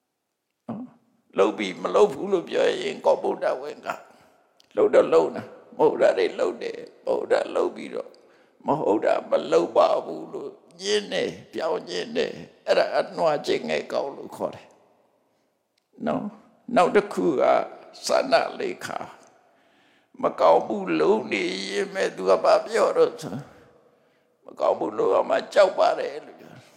လှုပ်ပြီးမလှုပ်ဘူးလို့ပြောရင်ကောမုဒ္ဒဝင်ကလှုပ်တော့လှုပ်နေမဟုတ်တာတွေလုပ်တယ်မဟုတ်တာလုပ်ပြီးတော့မဟုတ်တာမလုပ်ပါဘူးလို့ညင်းနေပြောင်းညင်းနေအဲ့ဒါအနွားချင်းငယ်ကောင်းလို့ခေါ်တယ်နော်နောက်တစ်ခုကစနလေးခါမကောင်းဘူးလုံးနေရင်မဲ့သူကဘာပြောတော့မကောင်းဘူးလို့မှကြောက်ပါတယ်လို့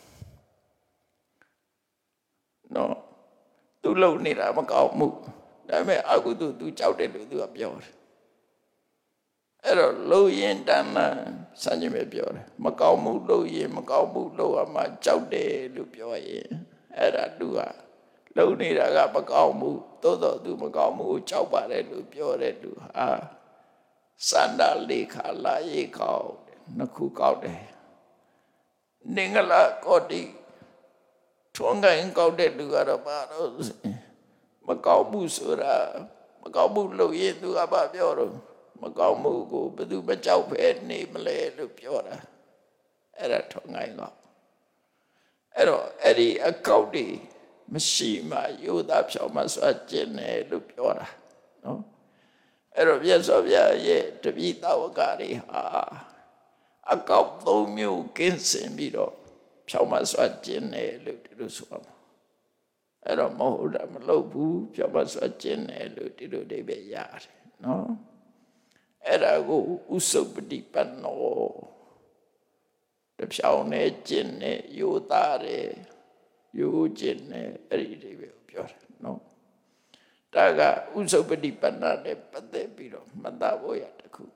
နော်သူလုံနေတာမကောင်းမှုဒါပေမဲ့အကုသို့သူကြောက်တယ်လို့သူကပြောတယ်အဲ့တော့လုံရင်တဏ္ဍစัญญပဲပြောတယ်မကောင်းမှုလုံရင်မကောင်းမှုလုံမှကြောက်တယ်လို့ပြောရင်အဲ့ဒါသူကလုံနေတာကမကောင်းမှုသို့တော့သူမကောင်းမှုကိုကြောက်ပါတယ်လို့ပြောတဲ့လူဟာစန္ဒလေခါလာရေကောက်နှစ်ခုကောက်တယ်နင်္ဂလာကောတိထွန်းကိုင်းကောက်တဲ့လူကတော့ဘာလို့မကောက်ဘူးဆိုတာမကောက်ဘူးလို့ရင်သူကဘာပြောတော့မကောက်မှုကိုဘယ်သူမကြောက်ဖဲနေမလဲလို့ပြောတာအဲ့ဒါထွန်းကိုင်းကောက်အဲ့တော့အဲ့ဒီအကောက်တွေမရှိမှယောသားဖြောင်းမှစွာကျင်တယ်လို့ပြောတာနော်အဲ့တော့မြတ်စွာဘုရားရဲ့တပည့်တော်ကတွေဟာအကောက်၃မျိုးကင်းစင်ပြီးတော့ဖြောင်းမှစွာကျင်တယ်လို့ဒီလိုဆိုအောင်အဲ့တော့မဟုတ်တာမလုပ်ဘူးဖြောင်းမှစွာကျင်တယ်လို့ဒီလိုအိဗယ်ရတယ်နော်အဲ့ဒါကိုဥစုပတိပန္နောတဖြောင်းနဲ့ကျင်နဲ့ယောသားတယ်ယောကျင်နဲ့အဲ့ဒီအိဗယ်ကိုပြောတယ်နော်ဒါကဥစုပတိပန္နနဲ့ပတ်သက်ပြီးတော့မှတ်သားဖို့ရတခု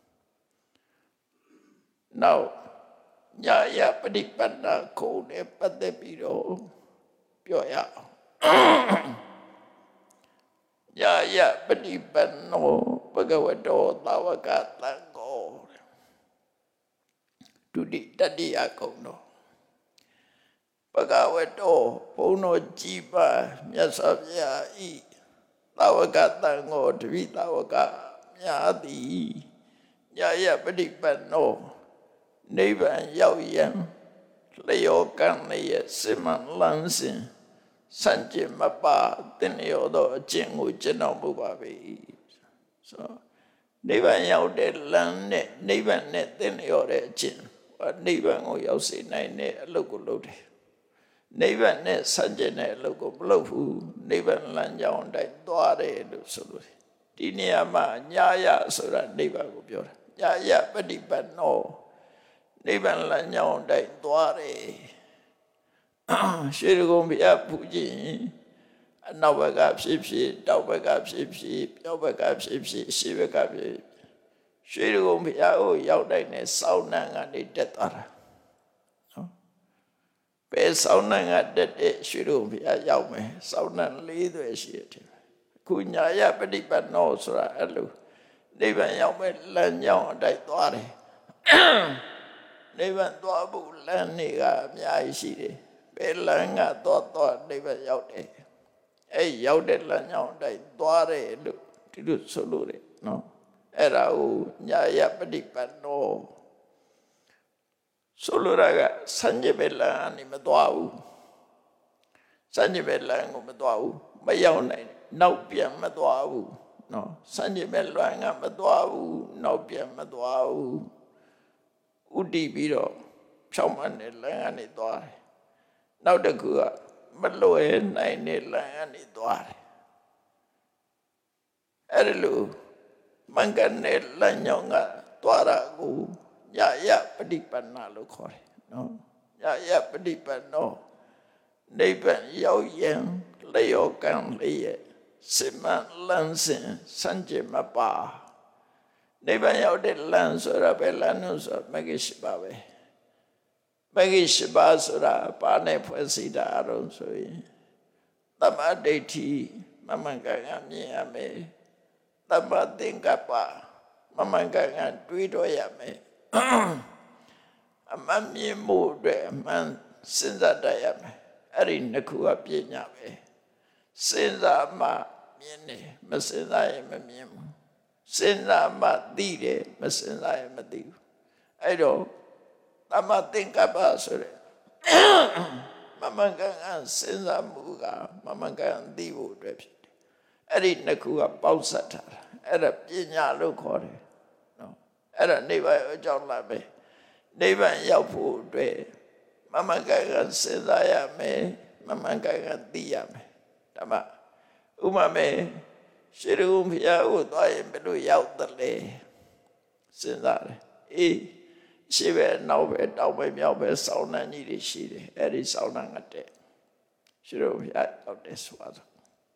နောက်ညာယပฏิပန္နကိုနဲ့ပတ်သက်ပြီးတော့ပြောရအောင်ညာယပฏิပန္နောဘဂဝတောသာဝကသံဃောဒုတိတတိယကုံတော်ဘဂဝတောဘုန်းတော်ကြီးပါမြတ်စွာဘုရားဤသာဝကသံဃောတပိသာဝကမြာသည်ညာယပฏิပန္နောနိဗ္ဗာန်ရောက်ရန်လျောကံရဲ့စင်မလန်းစဉ်စံကျင်မပါတင်လျောသောအကျင့်ကိုကျင့်တော်မူပါပေဆိုနိဗ္ဗာန်ရောက်တဲ့လမ်းနဲ့နိဗ္ဗာန်နဲ့တင်လျောတဲ့အကျင့်နိဗ္ဗာန်ကိုရောက်စေနိုင်တဲ့အလုပ်ကိုလုပ်တယ်နိဗ္ဗာန်နဲ့စံကျင်တဲ့အလုပ်ကိုမလုပ်ဘူးနိဗ္ဗာန်လမ်းကြောင်းအတိုင်းသွားတယ်လို့ဆိုလို့ဒီနေရာမှာညာယဆိုတာနိဗ္ဗာန်ကိုပြောတာညာယပฏิပန္နောနိဗ္ဗာန်လမ်းကြောင်းတိုင်းသွားတယ်ရှေးကုန်းဘုရားပူခြင်းအနောက်ဘက်ကဖြစ်ဖြစ်တောက်ဘက်ကဖြစ်ဖြစ်မြောက်ဘက်ကဖြစ်ဖြစ်ရှေ့ဘက်ကဖြစ်ရှေးကုန်းဘုရားကိုရောက်တိုင်းနဲ့စောင်းနှံကနေတက်သွားတာနော်ဘယ်စောင်းနှံကတက်တဲ့ရှေးကုန်းဘုရားရောက်မယ်စောင်းနှံ၄သွယ်ရှိတယ်ခုညာယပฏิပန္နောဆိုတာအဲ့လိုနိဗ္ဗာန်ရောက်မယ်လမ်းကြောင်းအတိုင်းသွားတယ်နိဗ္ဗာန်သွားဖို့လမ်းတွေကအများကြီးရှိတယ်ဘယ်လမ်းကသွားနိဗ္ဗာန်ရောက်တယ်အဲ့ရောက်တဲ့လမ်းကြောင်းအတိုင်းသွားတယ်လို့ဒီလိုဆိုလို့ရတယ်နော်အဲ့ဒါကိုညာယပฏิပန္နောဆိုလိုတာကစัญญပဲလမ်းကနေမသွားဘူးစัญญပဲလမ်းကိုမသွားဘူးမရောက်နိုင်နောက်ပြန်မသွားဘူးနော်စัญญပဲလမ်းကမသွားဘူးနောက်ပြန်မသွားဘူးဥတည်ပြီးတော့ဖြောင်းမနဲ့လမ်းကနေသွားတယ်နောက်တစ်ခုကမလွယ်နိုင်တဲ့လမ်းကနေသွားတယ်အဲ့ဒီလိုမင်္ဂနဲ့လမ်းကြောင်းကသွားတာကိုညာယပฏิပန္နလို့ခေါ်တယ်နော်ညာယပฏิပန္နောနိဗ္ဗာန်ရောက်ရင်လျောကံလေးရဲ့စင်မလန်းစဉ်စံကြမပါနိဗ္ဗာန်ရောက်တဲ့လမ်းဆိုတာပဲလမ်းလို့ဆိုမဂ္ဂင်၈ပါးပဲမဂ္ဂင်၈ပါးဆိုတာပါနဲ့ဖွဲ့စည်းတာတော့ဆိုရင်သမ္မာဒိဋ္ဌိမမှန်ကန်မြင်ရမယ်သမ္မာသင်္ကပ္ပမမှန်ကန်တွေးတော့ရမယ်အမှန်မြင်မှုအတွက်အမှန်စဉ်းစားတတ်ရမယ်အဲ့ဒီနှစ်ခုကပညာပဲစဉ်းစားမှမြင်တယ်မစဉ်းစားရင်မမြင်ဘူးစဉ်းစားမှသိတယ်မစဉ်းစားရင်မသိဘူးအဲ့တော့သမ္မာသင်္ကပ္ပဆိုတဲ့မမှန်ကန်စဉ်းစားမှုကမမှန်ကန်သိဖို့အတွက်ဖြစ်တယ်အဲ့ဒီနှစ်ခုကပေါက်ဆက်ထားတာအဲ့ဒါပညာလို့ခေါ်တယ်အဲ့ဒါနိဗ္ဗာန်အကြောင်းလာပဲနိဗ္ဗာန်ရောက်ဖို့အတွက်မမကကစဉ်းစားရမယ်မမကကသိရမယ်ဒါမှဥမာမဲ့ရှိရုံဖျားကိုသွားရင်ဘယ်လိုရောက်သလဲစဉ်းစားတယ်အေးရှိပဲနောက်ပဲတောက်ပဲမြောက်ပဲစောင်းနှံကြီးတွေရှိတယ်အဲ့ဒီစောင်းနှံကတဲ့ရှိရုံဖျားရောက်တယ်ဆိုတော့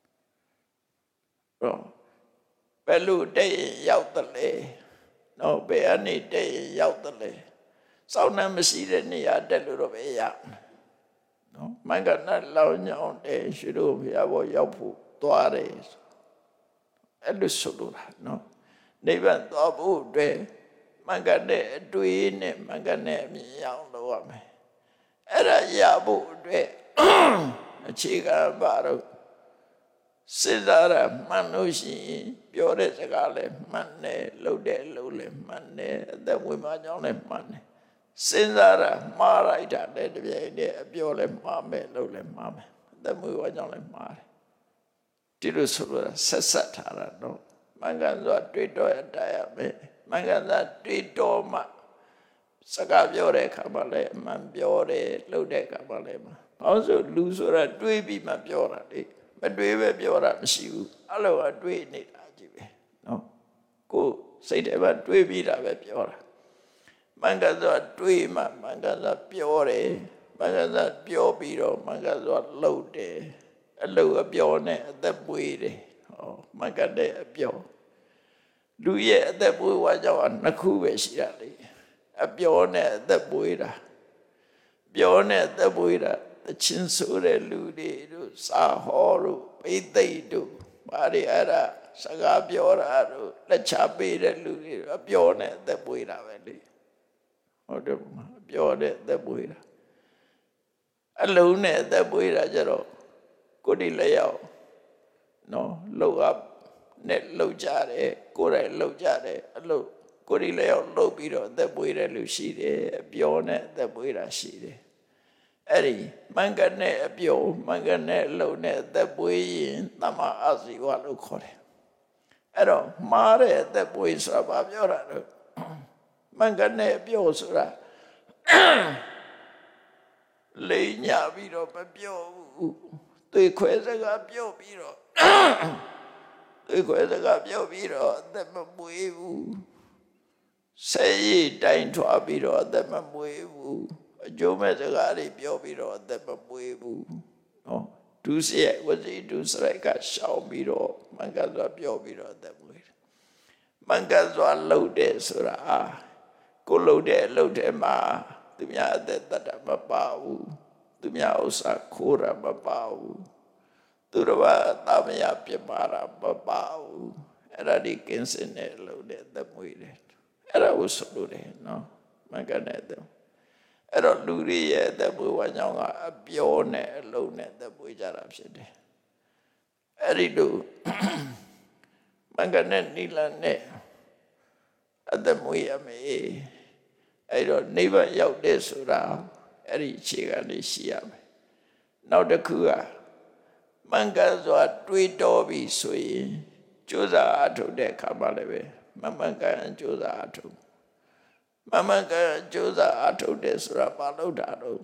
ဘယ်လိုတဲ့ရောက်သလဲနော်ဘယ်အနေတဲ့ရောက်သလဲစောင်းနှံမရှိတဲ့နေရာတက်လို့တော့ပဲရနော်မင်္ဂနာလောင်းညောင်းတဲ့ရှိရုံဖျားဘောရောက်ဖို့သွားတယ်အဲ့လိုဆိုလို့နော်နိဗ္ဗာန်သွားဖို့အတွက်မင်္ဂတဲ့အတွေ့နဲ့မင်္ဂနဲ့အမြင်အောင်လုပ်ရမယ်အဲ့ဒါရဖို့အတွက်အခြေခံပါတော့စေစားရမှန်လို့ရှိရင်ပြောတဲ့စကားလည်းမှန်တယ်လုပ်တဲ့လုပ်လည်းမှန်တယ်အသက်ဝင်မှကြောင်းလည်းမှန်တယ်စဉ်းစားရမှားလိုက်တာလည်းတပြိုင်တည်းအပြောလည်းမှားမယ်လုပ်လည်းမှားမယ်အသက်ဝင်မှကြောင်းလည်းမှားတယ်ဒီလိုဆိုလို့ဆက်ဆက်ထားတာတော့မင်္ဂန်စွာတွေ့တော်ရတရားရမယ်မင်္ဂန်စွာတွေ့တော်မှစကားပြောတဲ့အခါမှာလည်းအမှန်ပြောတယ်လုပ်တဲ့အခါမှာလည်းဘာလို့ဆိုလူဆိုတာတွေးပြီးမှပြောတာလေမတွေးပဲပြောတာမရှိဘူးအဲ့လိုအတွေးနေတာကြီးပဲနော်ကိုယ်စိတ်ထဲမှာတွေးပြီးတာပဲပြောတာမင်္ဂန်စွာတွေးမှမင်္ဂန်စွာပြောတယ်မင်္ဂန်စွာပြောပြီးတော့မင်္ဂန်စွာလုပ်တယ်အလုပ်အပြောနဲ့အသက်ပွေးတယ်ဟောမင်္ဂတဲ့အပြောလူရဲ့အသက်ပွေးဝါကြောင့်နှစ်ခုပဲရှိတာလေအပြောနဲ့အသက်ပွေးတာပြောနဲ့အသက်ပွေးတာတချင်းဆိုတဲ့လူတွေတို့စာဟောတို့ပိသိက်တို့ဘာတွေအဲ့ဒါစကားပြောတာတို့လက်ချပေးတဲ့လူတွေအပြောနဲ့အသက်ပွေးတာပဲလေဟုတ်တယ်မအပြောနဲ့အသက်ပွေးတာအလုံးနဲ့အသက်ပွေးတာကြတော့ကိုယ်ဒီလျောက်နော်လောက်အပ်နဲ့လောက်ကြတယ်ကိုယ်တိုင်လောက်ကြတယ်အလုပ်ကိုယ်ဒီလျောက်လုပ်ပြီးတော့အသက်ပွေးတဲ့လူရှိတယ်အပြောနဲ့အသက်ပွေးတာရှိတယ်အဲ့ဒီမင်္ဂနဲ့အပြောမင်္ဂနဲ့အလုပ်နဲ့အသက်ပွေးရင်တမအာဇီဝလို့ခေါ်တယ်အဲ့တော့မှားတဲ့အသက်ပွေးဆိုတာဘာပြောတာလဲမင်္ဂနဲ့အပြောဆိုတာလိမ်ညာပြီးတော့မပြောဘူးသွေးခွဲစကားပြောပြီးတော့သွေးခွဲစကားပြောပြီးတော့အသက်မပွေးဘူးဆေးရည်တိုင်ထွားပြီးတော့အသက်မပွေးဘူးအကျိုးမဲ့စကားတွေပြောပြီးတော့အသက်မပွေးဘူးနော်ဒုစရိုက်ဝစီဒုစရိုက်ကရှောင်ပြီးတော့မင်္ဂစွာပြောပြီးတော့အသက်ပွေးတယ်မင်္ဂစွာလှုပ်တဲ့ဆိုတာကိုလှုပ်တဲ့အလုပ်ထဲမှာသူများအသက်တတ်တာမပါဘူးသူများဥစ္စာခိုးတာမပါဘူးသူတော်ဘာသာမယပြပါတာမပါဘူးအဲ့ဒါဒီကင်းစင်တဲ့လို့တဲ့သက်မွေးတယ်အဲ့ဒါကိုဆိုလို့တယ်နော်မင်္ဂနဲ့တဲ့အဲ့တော့လူတွေရဲ့သက်မွေးဝါကြောင့်ကအပြောနဲ့အလုံးနဲ့သက်မွေးကြတာဖြစ်တယ်အဲ့ဒီလိုမင်္ဂနဲ့နိလန်နဲ့အသက်မွေးရမယ်အဲ့တော့နိဗ္ဗာန်ရောက်တဲ့ဆိုတာအဲ့ဒီအခြေခံလေးရှိရမယ်နောက်တစ်ခုကမင်္ဂစွာတွေးတော်ပြီဆိုရင်ကြိုးစားအထုတ်တဲ့အခါမှာလည်းပဲမင်္ဂကြိုးစားအထုတ်မင်္ဂကြိုးစားအထုတ်တယ်ဆိုတာဘာလို့တာတော့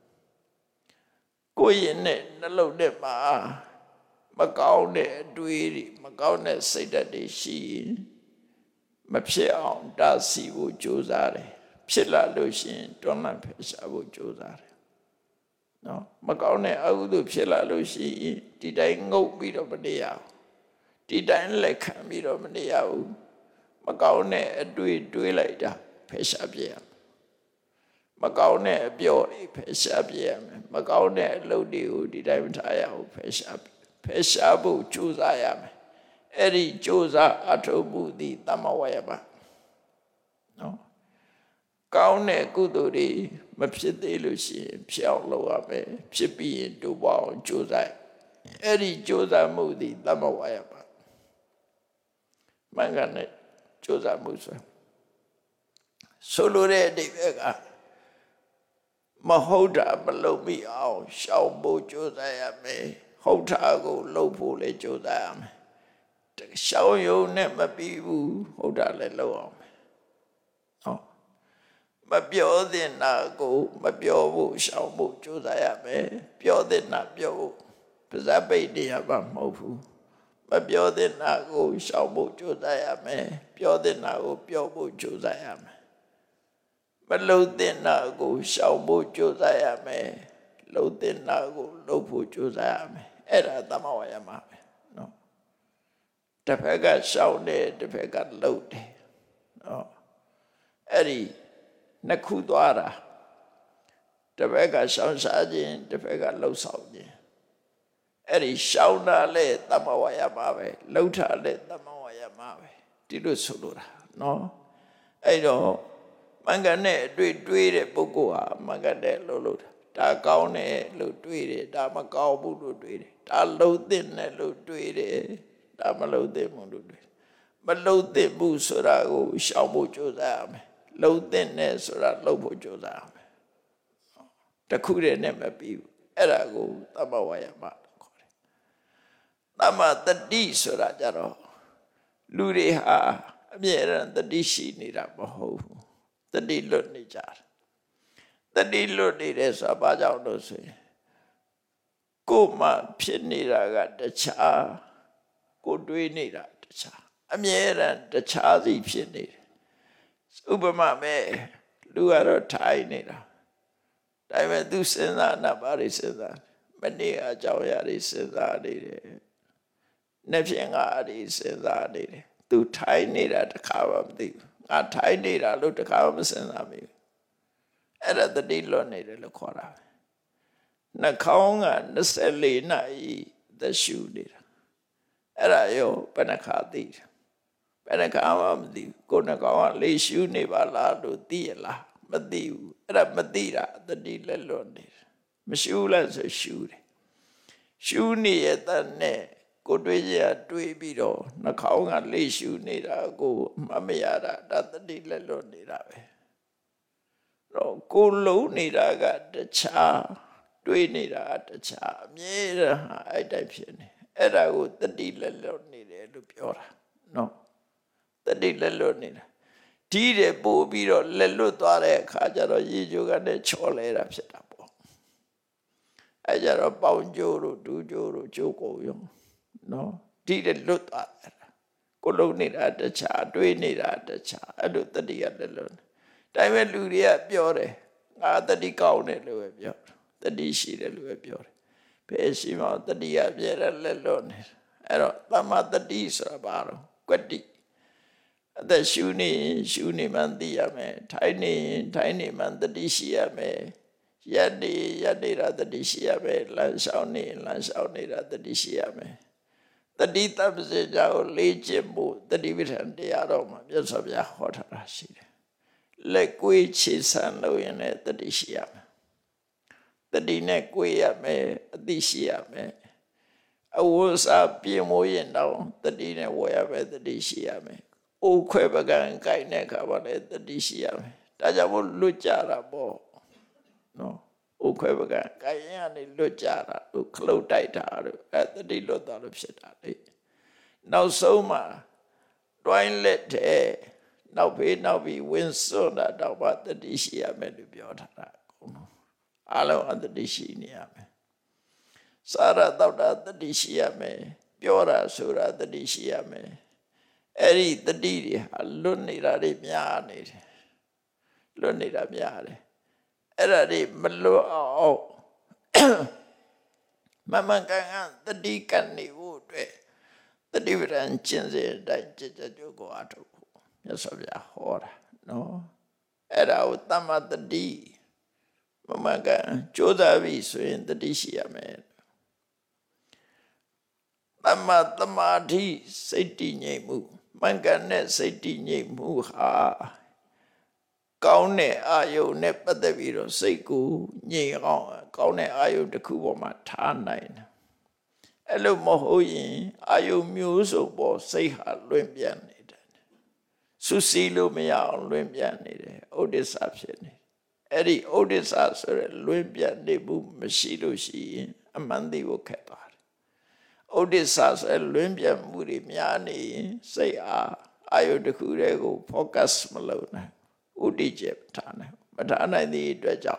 ကိုယ်ရင်နဲ့နှလုံးထဲမှာမကောင်းတဲ့အတွေးတွေမကောင်းတဲ့စိတ်ဓာတ်တွေရှိရင်မဖြစ်အောင်တားဆီးဖို့ကြိုးစားတယ်ဖြစ်လာလို့ရှိရင်တွန်းလှန်ဖယ်ရှားဖို့ကြိုးစားတယ်နော်မကောင်းတဲ့အကုသိုလ်ဖြစ်လာလို့ရှိရင်ဒီတိုင်းငုတ်ပြီးတော့မနေရဘူးဒီတိုင်းလက်ခံပြီးတော့မနေရဘူးမကောင်းတဲ့အတွေ့တွေးလိုက်တာဖယ်ရှားပြရမယ်မကောင်းတဲ့အပြောတွေဖယ်ရှားပြရမယ်မကောင်းတဲ့အလုပ်တွေကိုဒီတိုင်းမထားရဘူးဖယ်ရှားဖို့ကြိုးစားရမယ်အဲ့ဒီကြိုးစားအထောက်မှုသည်တမ္မဝါယမနော်ကောင်းတဲ့ကုသိုလ်တွေမဖြစ်သေးလို့ရှိရင်ဖြစ်အောင်လုပ်ရမယ်ဖြစ်ပြီးရင်တိုးပွားအောင်ကြိုးစားအဲ့ဒီကြိုးစားမှုသည်တမ္မဝါယမမင်္ဂနဲ့ကြိုးစားမှုဆိုလိုတဲ့အဓိပ္ပာယ်ကမဟုတ်တာမလုပ်မိအောင်ရှောင်ဖို့ကြိုးစားရမယ်ဟုတ်တာကိုလုပ်ဖို့လည်းကြိုးစားရမယ်ရှောင်ရုံနဲ့မပြီးဘူးဟုတ်တာလည်းလုပ်အောင်မပြောသင့်တာကိုမပြောဖို့ရှောင်ဖို့ကြိုးစားရမယ်ပြောသင့်တာပြောဖို့ပါဇက်ပိတ်တရားမှမဟုတ်ဘူးမပြောသင့်တာကိုရှောင်ဖို့ကြိုးစားရမယ်ပြောသင့်တာကိုပြောဖို့ကြိုးစားရမယ်မလုပ်သင့်တာကိုရှောင်ဖို့ကြိုးစားရမယ်လုပ်သင့်တာကိုလုပ်ဖို့ကြိုးစားရမယ်အဲ့ဒါသမဝါယာမပဲနော်တစ်ဖက်ကရှောင်တယ်တစ်ဖက်ကလုပ်တယ်နော်အဲ့ဒီနှစ်ခုသွားတာတစ်ဖက်ကရှောင်ရှားခြင်းတစ်ဖက်ကလှုပ်ဆောင်ခြင်းအဲ့ဒီရှောင်တာလေသမဝါယာမပဲလှုပ်တာလေသမဝါယာမပဲဒီလိုဆိုလိုတာနော်အဲ့တော့မင်္ဂနဲ့တွေ့တဲ့ပုဂ္ဂိုလ်ဟာမင်္ဂတဲ့လို့ဒါကောင်းတယ်လို့တွေ့တယ်ဒါမကောင်းဘူးလို့တွေ့တယ်ဒါလှုပ်တဲ့နဲ့လို့တွေ့တယ်ဒါမလှုပ်တဲ့ဘူးလို့တွေ့တယ်မလှုပ်တဲ့ဘူးဆိုတာကိုရှောင်ဖို့ကြိုးစားရမယ်လှုပ်တဲ့နဲ့ဆိုတာလှုပ်ဖို့ကြိုးစားရမယ်တခုတည်းနဲ့မပြီးဘူးအဲ့ဒါကိုသမဝါယာမလို့ခေါ်တယ်သမတတိဆိုတာကြတော့လူတွေဟာအမြဲတမ်းတတိရှိနေတာမဟုတ်ဘူးတတိလွတ်နေကြတယ်တတိလွတ်နေတဲ့ဆိုတာဘာကြောင့်လို့ဆိုရင်ကိုယ်မှဖြစ်နေတာကတခြားကိုတွေးနေတာတခြားအမြဲတမ်းတခြားစီဖြစ်နေတယ်ဥပမာမဲ့လူကတော့ထိုင်နေတာဒါပေမဲ့သူစဉ်းစားနာပါလိစဉ်းစားမနေ့အကြောင်းအရာတွေစဉ်းစားနေတယ်နေ့ဖြင့်ငါအဒီစဉ်းစားနေတယ်သူထိုင်နေတာတခါမှမသိဘူးငါထိုင်နေတာလို့တခါမှမစဉ်းစားမိဘူးအဲ့ဒါတတိလွတ်နေတယ်လို့ခေါ်တာပဲနှာခေါင်းက24နာရီသက်ရှူနေတာအဲ့ဒါရောဘယ်နှခါသိတယ်ဘယ်နှခါမှမသိဘူးကိုယ်နှာခေါင်းကလေရှူနေပါလားလို့သိရလားမသိဘူးအဲ့ဒါမသိတာတတိလက်လွတ်နေတယ်မရှူလဲဆိုရှူတယ်ရှူနေရတဲ့နဲ့ကိုတွေးရတွေးပြီးတော့နှာခေါင်းကလေရှူနေတာကိုမမရတာဒါတတိလက်လွတ်နေတာပဲတော့ကိုလုံးနေတာကတခြားတွေးနေတာတခြားအမြဲတမ်းအဲ့တိုင်းဖြစ်နေအဲ့ဒါကိုတတိလက်လွတ်နေတယ်လို့ပြောတာနော်တတိလက်လွတ်နေတာဒီတဲ့ပို့ပြီးတော့လက်လွတ်သွားတဲ့အခါကျတော့ရေကြိုးကနဲ့ချော်လဲတာဖြစ်တာပေါ့အဲ့ကြတော့ပေါင်ကြိုးတို့ဒူးကြိုးတို့ကြိုးကုန်ရောနော်ဒီတဲ့လွတ်သွားတယ်ကိုလုံးနေတာတခြားတွေးနေတာတခြားအဲ့လိုတတိကလက်လွတ်ဒါပေမဲ့လူတွေကပြောတယ်ငါတတိကောင်းတယ်လို့ပဲပြောတတိရှိတယ်လို့ပဲပြောတယ်ဘယ်ရှိမှတတိကပြည့်တဲ့လက်လွတ်နေအဲ့တော့သမတတိဆိုတာဘာလို့ကွတ္တိအသက်ရှူနေမှသိရမယ်ထိုင်နေမှတတိရှိရမယ်ရက်နေတာတတိရှိရမယ်လမ်းလျှောက်နေတာတတိရှိရမယ်တတိတပ္ပစေကြောင့်လေ့ကျင့်ဖို့တတိပဋ္ဌာန်တရားတော်မှာမြတ်စွာဘုရားဟောထားတာရှိတယ်လက်ကိုယ်ခြေဆံလို့ရင်လည်းတတိရှိရမယ်တတိနဲ့ကိုယ်ရမယ်အသိရှိရမယ်အဝတ်စားပြင်မိုးရင်တော့တတိနဲ့ဝယ်ရမယ်တတိရှိရမယ်အိုခွဲပကံကိုင်တဲ့အခါမှာလည်းတတိရှိရမယ်ဒါကြောင့်မို့လွတ်ကြတာပေါ့နော်အိုခွဲပကံကိုင်ရင်ကနေလွတ်ကြတာလို့ခလုတ်တိုက်တာလို့အဲတတိလွတ်သွားလို့ဖြစ်တာလေနောက်ဆုံးမှာတွိုင်းလက်တဲ့နောက်ပြီးဝင်းစွန်းတာတော့ဘာတတိရှိရမယ်လို့ပြောထားတာအားလုံးအတတိရှိနေရမယ်စားရတော့တာတတိရှိရမယ်ပြောတာဆိုတာတတိရှိရမယ်အဲ့ဒီတတိတွေဟာလွတ်နေတာတွေများနေတယ်လွတ်နေတာများတယ်အဲ့ဒါတွေမလွတ်အောင်မမကန်တတိကနေဖို့အတွက်တတိပဋ္ဌာန်ကျင့်စဉ်အတိုင်းကြကြိုးကိုအထုပ်မြတ်စွာဘုရားဟောတာနော်အဲ့ဒါကိုသမ္မာတတိမမကကြိုးစားပြီးဆိုရင်တတိရှိရမယ်သမ္မာသမာဓိစိတ်တည်ငြိမ်မှုမင်္ဂနဲ့စိတ်တည်ငြိမ်မှုဟာကောင်းတဲ့အာယုန်နဲ့ပတ်သက်ပြီးတော့စိတ်ကိုငြိမ်အောင်ကောင်းတဲ့အာယုန်တစ်ခုပေါ်မှာထားနိုင်တယ်အဲ့လိုမဟုတ်ရင်အာယုန်မျိုးစုံပေါ်စိတ်ဟာလွင့်ပြန်နေတယ်စုစည်းလို့မရအောင်လွင့်ပြန်နေတယ်ဥဒိစ္စဖြစ်နေအဲ့ဒီဥဒိစ္စဆိုရယ်လွင့်ပြန်နေမှုမရှိလို့ရှိရင်အမှန်သိဖို့ခက်သွားတယ်ဥဒိစ္စဆိုရယ်လွင့်ပြန်မှုတွေများနေရင်စိတ်အားအာယုန်တစ်ခုတည်းကို focus မလုပ်နိုင်ဥတည်ချက်ထားနိုင်မထားနိုင်သည့်အတွက်ကြောင့်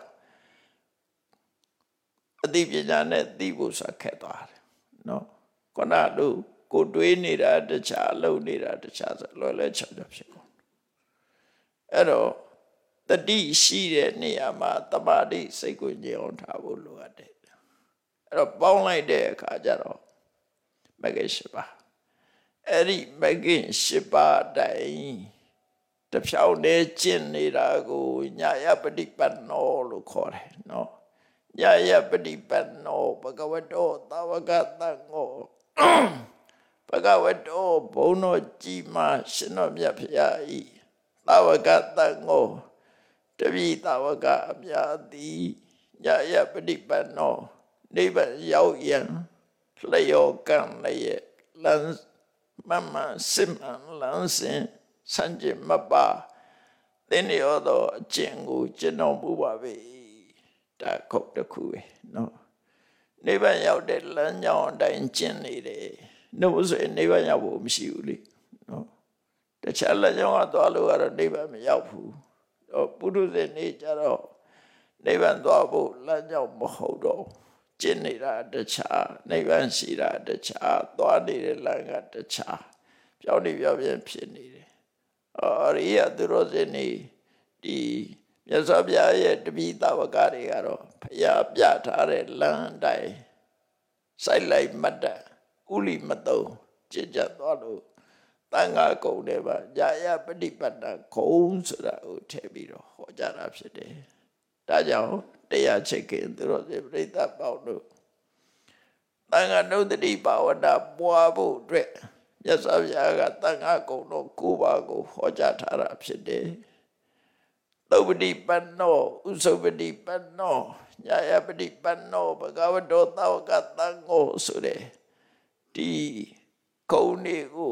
အသိပညာနဲ့သိဖို့ဆိုခက်သွားတယ်နော်ခုနလိုကိုတွေးနေတာတခြားလုပ်နေတာတခြားဆိုလွယ်လွယ်ချောချောဖြစ်ကုန်အဲ့တော့တတိရှိတဲ့နေရာမှာတမာတိစိတ်ကိုငြိမ်အောင်ထားဖို့လိုအပ်တယ်အဲ့တော့ပေါင်းလိုက်တဲ့အခါကျတော့မဂ္ဂင်၈ပါးအဲ့ဒီမဂ္ဂင်၈ပါးတိုင်တဖြောင်းနဲ့ကျင့်နေတာကိုညာယပฏิပတ်နောလို့ခေါ်တယ်နော်ညာယပฏิပတ်နောဘဂဝတောသာဝကသံဃောဘဂဝတောဘုန်းတော်ကြီးမှရှင်တော်မြတ်ဖရာဤသာဝကသံဃောတပိသာဝကအမြတ်သည်ညာယပฏิပတ်နောနိဗ္ဗာန်ရောက်ရန်လျောကံလည်းလမ်းမမစစ်မှန်လမ်းစဉ်စံကျင်မပါသင်ရောသောအကျင့်ကိုကျင့်တော်မူပါပဲဒါခုတ်တစ်ခုပဲနော်နိဗ္ဗာန်ရောက်တဲ့လမ်းကြောင်းအတိုင်းကျင့်နေတယ်နှုတ်ဆိုရင်နိဗ္ဗာန်ရောက်ဖို့မရှိဘူးလေနော်တခြားလမ်းကြောင်းကသွားလို့ကတော့နိဗ္ဗာန်မရောက်ဘူးတော့ပုထုဇဉ်နေကြတော့နိဗ္ဗာန်သွားဖို့လမ်းကြောင်းမဟုတ်တော့ကျင့်နေတာတခြားနိဗ္ဗာန်ရှိတာတခြားသွားနေတဲ့လမ်းကတခြားပြောင်းနေပြောင်းပြန်ဖြစ်နေတယ်အရိယသူတော်စင်နေဒီမြတ်စွာဘုရားရဲ့တပိသာဝကတွေကတော့ဘုရားပြထားတဲ့လမ်းတိုင်းစိုက်လိုက်မတ်တဥလိမတုံကျင့်ကြသွားလို့တန်ခါကုံတွေပါယာယပฏิပတ်တခုံဆိုတာကိုထည့်ပြီးတော့ဟောကြားတာဖြစ်တယ်ဒါကြောင့်တရားချစ်ခင်သူတော်စင်ပြိဿပေါင်းတို့တန်ခါနုဒတိဘာဝနာပွားဖို့အတွက်မြတ်စွာဘုရားကတန်ခါကုံတော်၉ပါးကိုဟောကြားထားတာဖြစ်တယ်သုပတိပန္နောဥစုပတိပန္နောညာယပတိပန္နောဘဂဝတောသာဝကသံဃောဆိုတဲ့ဒီကုံတွေကို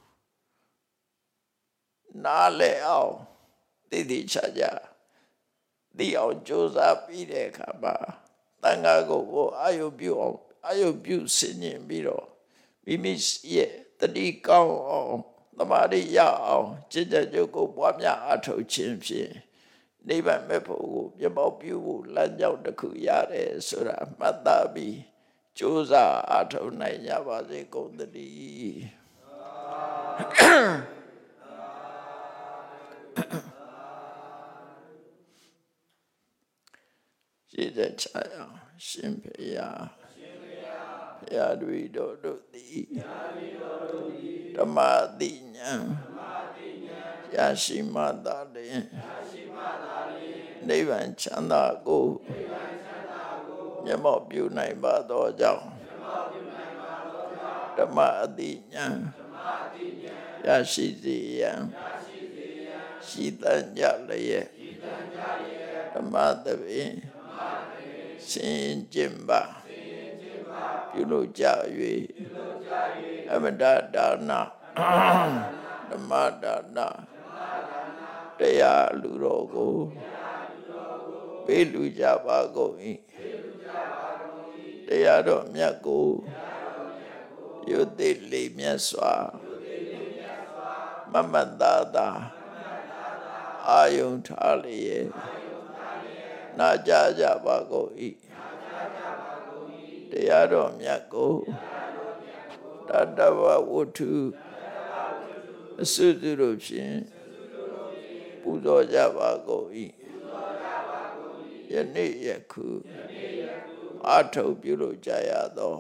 နားလည်အောင်သိသိချာချာသိအောင်ကြိုးစားပြီးတဲ့အခါမှာတန်ခါကုံကိုအာယုပြုအောင်အာယုပြုဆင်ញင်ပြီးတော့မိမိရဲ့တတိကောင်းအောင်သမာဓိရအောင်ကျင့်ကြံကြိုးကိုပွားများအားထုတ်ခြင်းဖြင့်နိဗ္ဗာန်မဲ့ဖို့ကိုပြမောက်ပြုဖို့လမ်းကြောင်းတစ်ခုရတယ်ဆိုတာမှတ်သားပြီးကြိုးစားအားထုတ်နိုင်ကြပါစေကုန်သတည်းရှိတဲ့ချာရရှင်ဖေယဘုရားတွေတို့သည်ဓမ္မတိညာရရှိမှသာလျှင်နိဗ္ဗာန်ချမ်းသာကိုမျက်မှောက်ပြုနိုင်ပါသောကြောင့်ဓမ္မအတိညာရရှိစေရန်ရှိတန်ကြလျက်ဓမ္မသဘင်ဆင်ကျင်ပါပြုလုပ်ကြ၍အမတဒါနဓမ္မဒါနတရားလူတော်ကိုပေးလူကြပါကုန်၏တရားတော်မြတ်ကိုယုသိလေးမြတ်စွာမမတ်သာသာအာယုံထားလျက်နာကြားကြပါကုန်၏တရားတော်မြတ်ကိုတတဝဝတ္ထုအစွတ်တို့ဖြင့်ပူဇော်ကြပါကုန်၏ယနေ့ယခုအာထုပ်ပြုလုပ်ကြရသော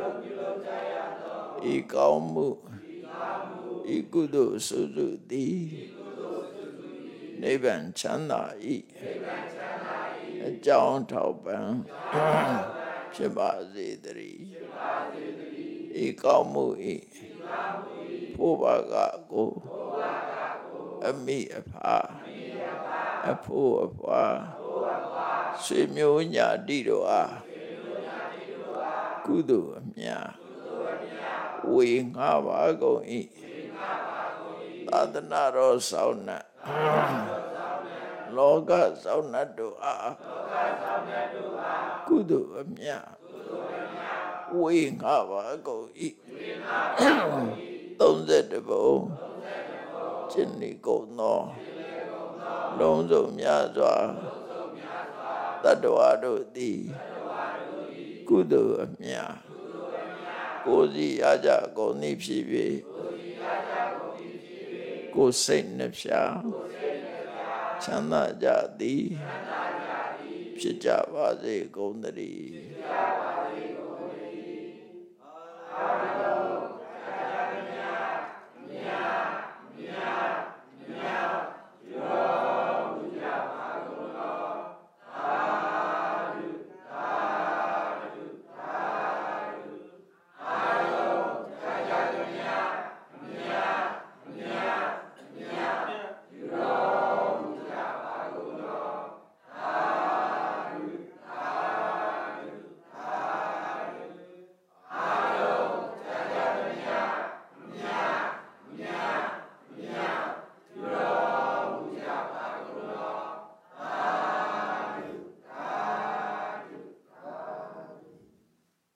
ဤကောင်းမှုဤကုသိုလ်စုစုသည်နိဗ္ဗာန်ချမ်းသာ၏အကြောင်းထောက်ပံ့ဖြစ်ပါစေတည်းဤကောင်းမှု၏ဖို့ပါကကိုအမိအဖအဖို့အဖွာဆွေမျိုးညာတိတို့အားကုသိုလ်အမြတ်ဝေငှပါကုန်၏သာသနာတော်ဆောင်နှင့်လောကဆောင်နှင့်တို့အားကုသိုလ်အမြတ်ဝေငှပါကုန်၏31ဘုံကျင့်နေကုန်သောလုံးစုံများစွာတတ္တဝါတို့သည်ကုသိုလ်အမြတ်ကိုယ်စီရကြကုန်သည်ဖြစ်၍ကိုယ်စိတ်နှဖျားချမ်းသာကြသည်ဖြစ်ကြပါစေကုန်သတည်း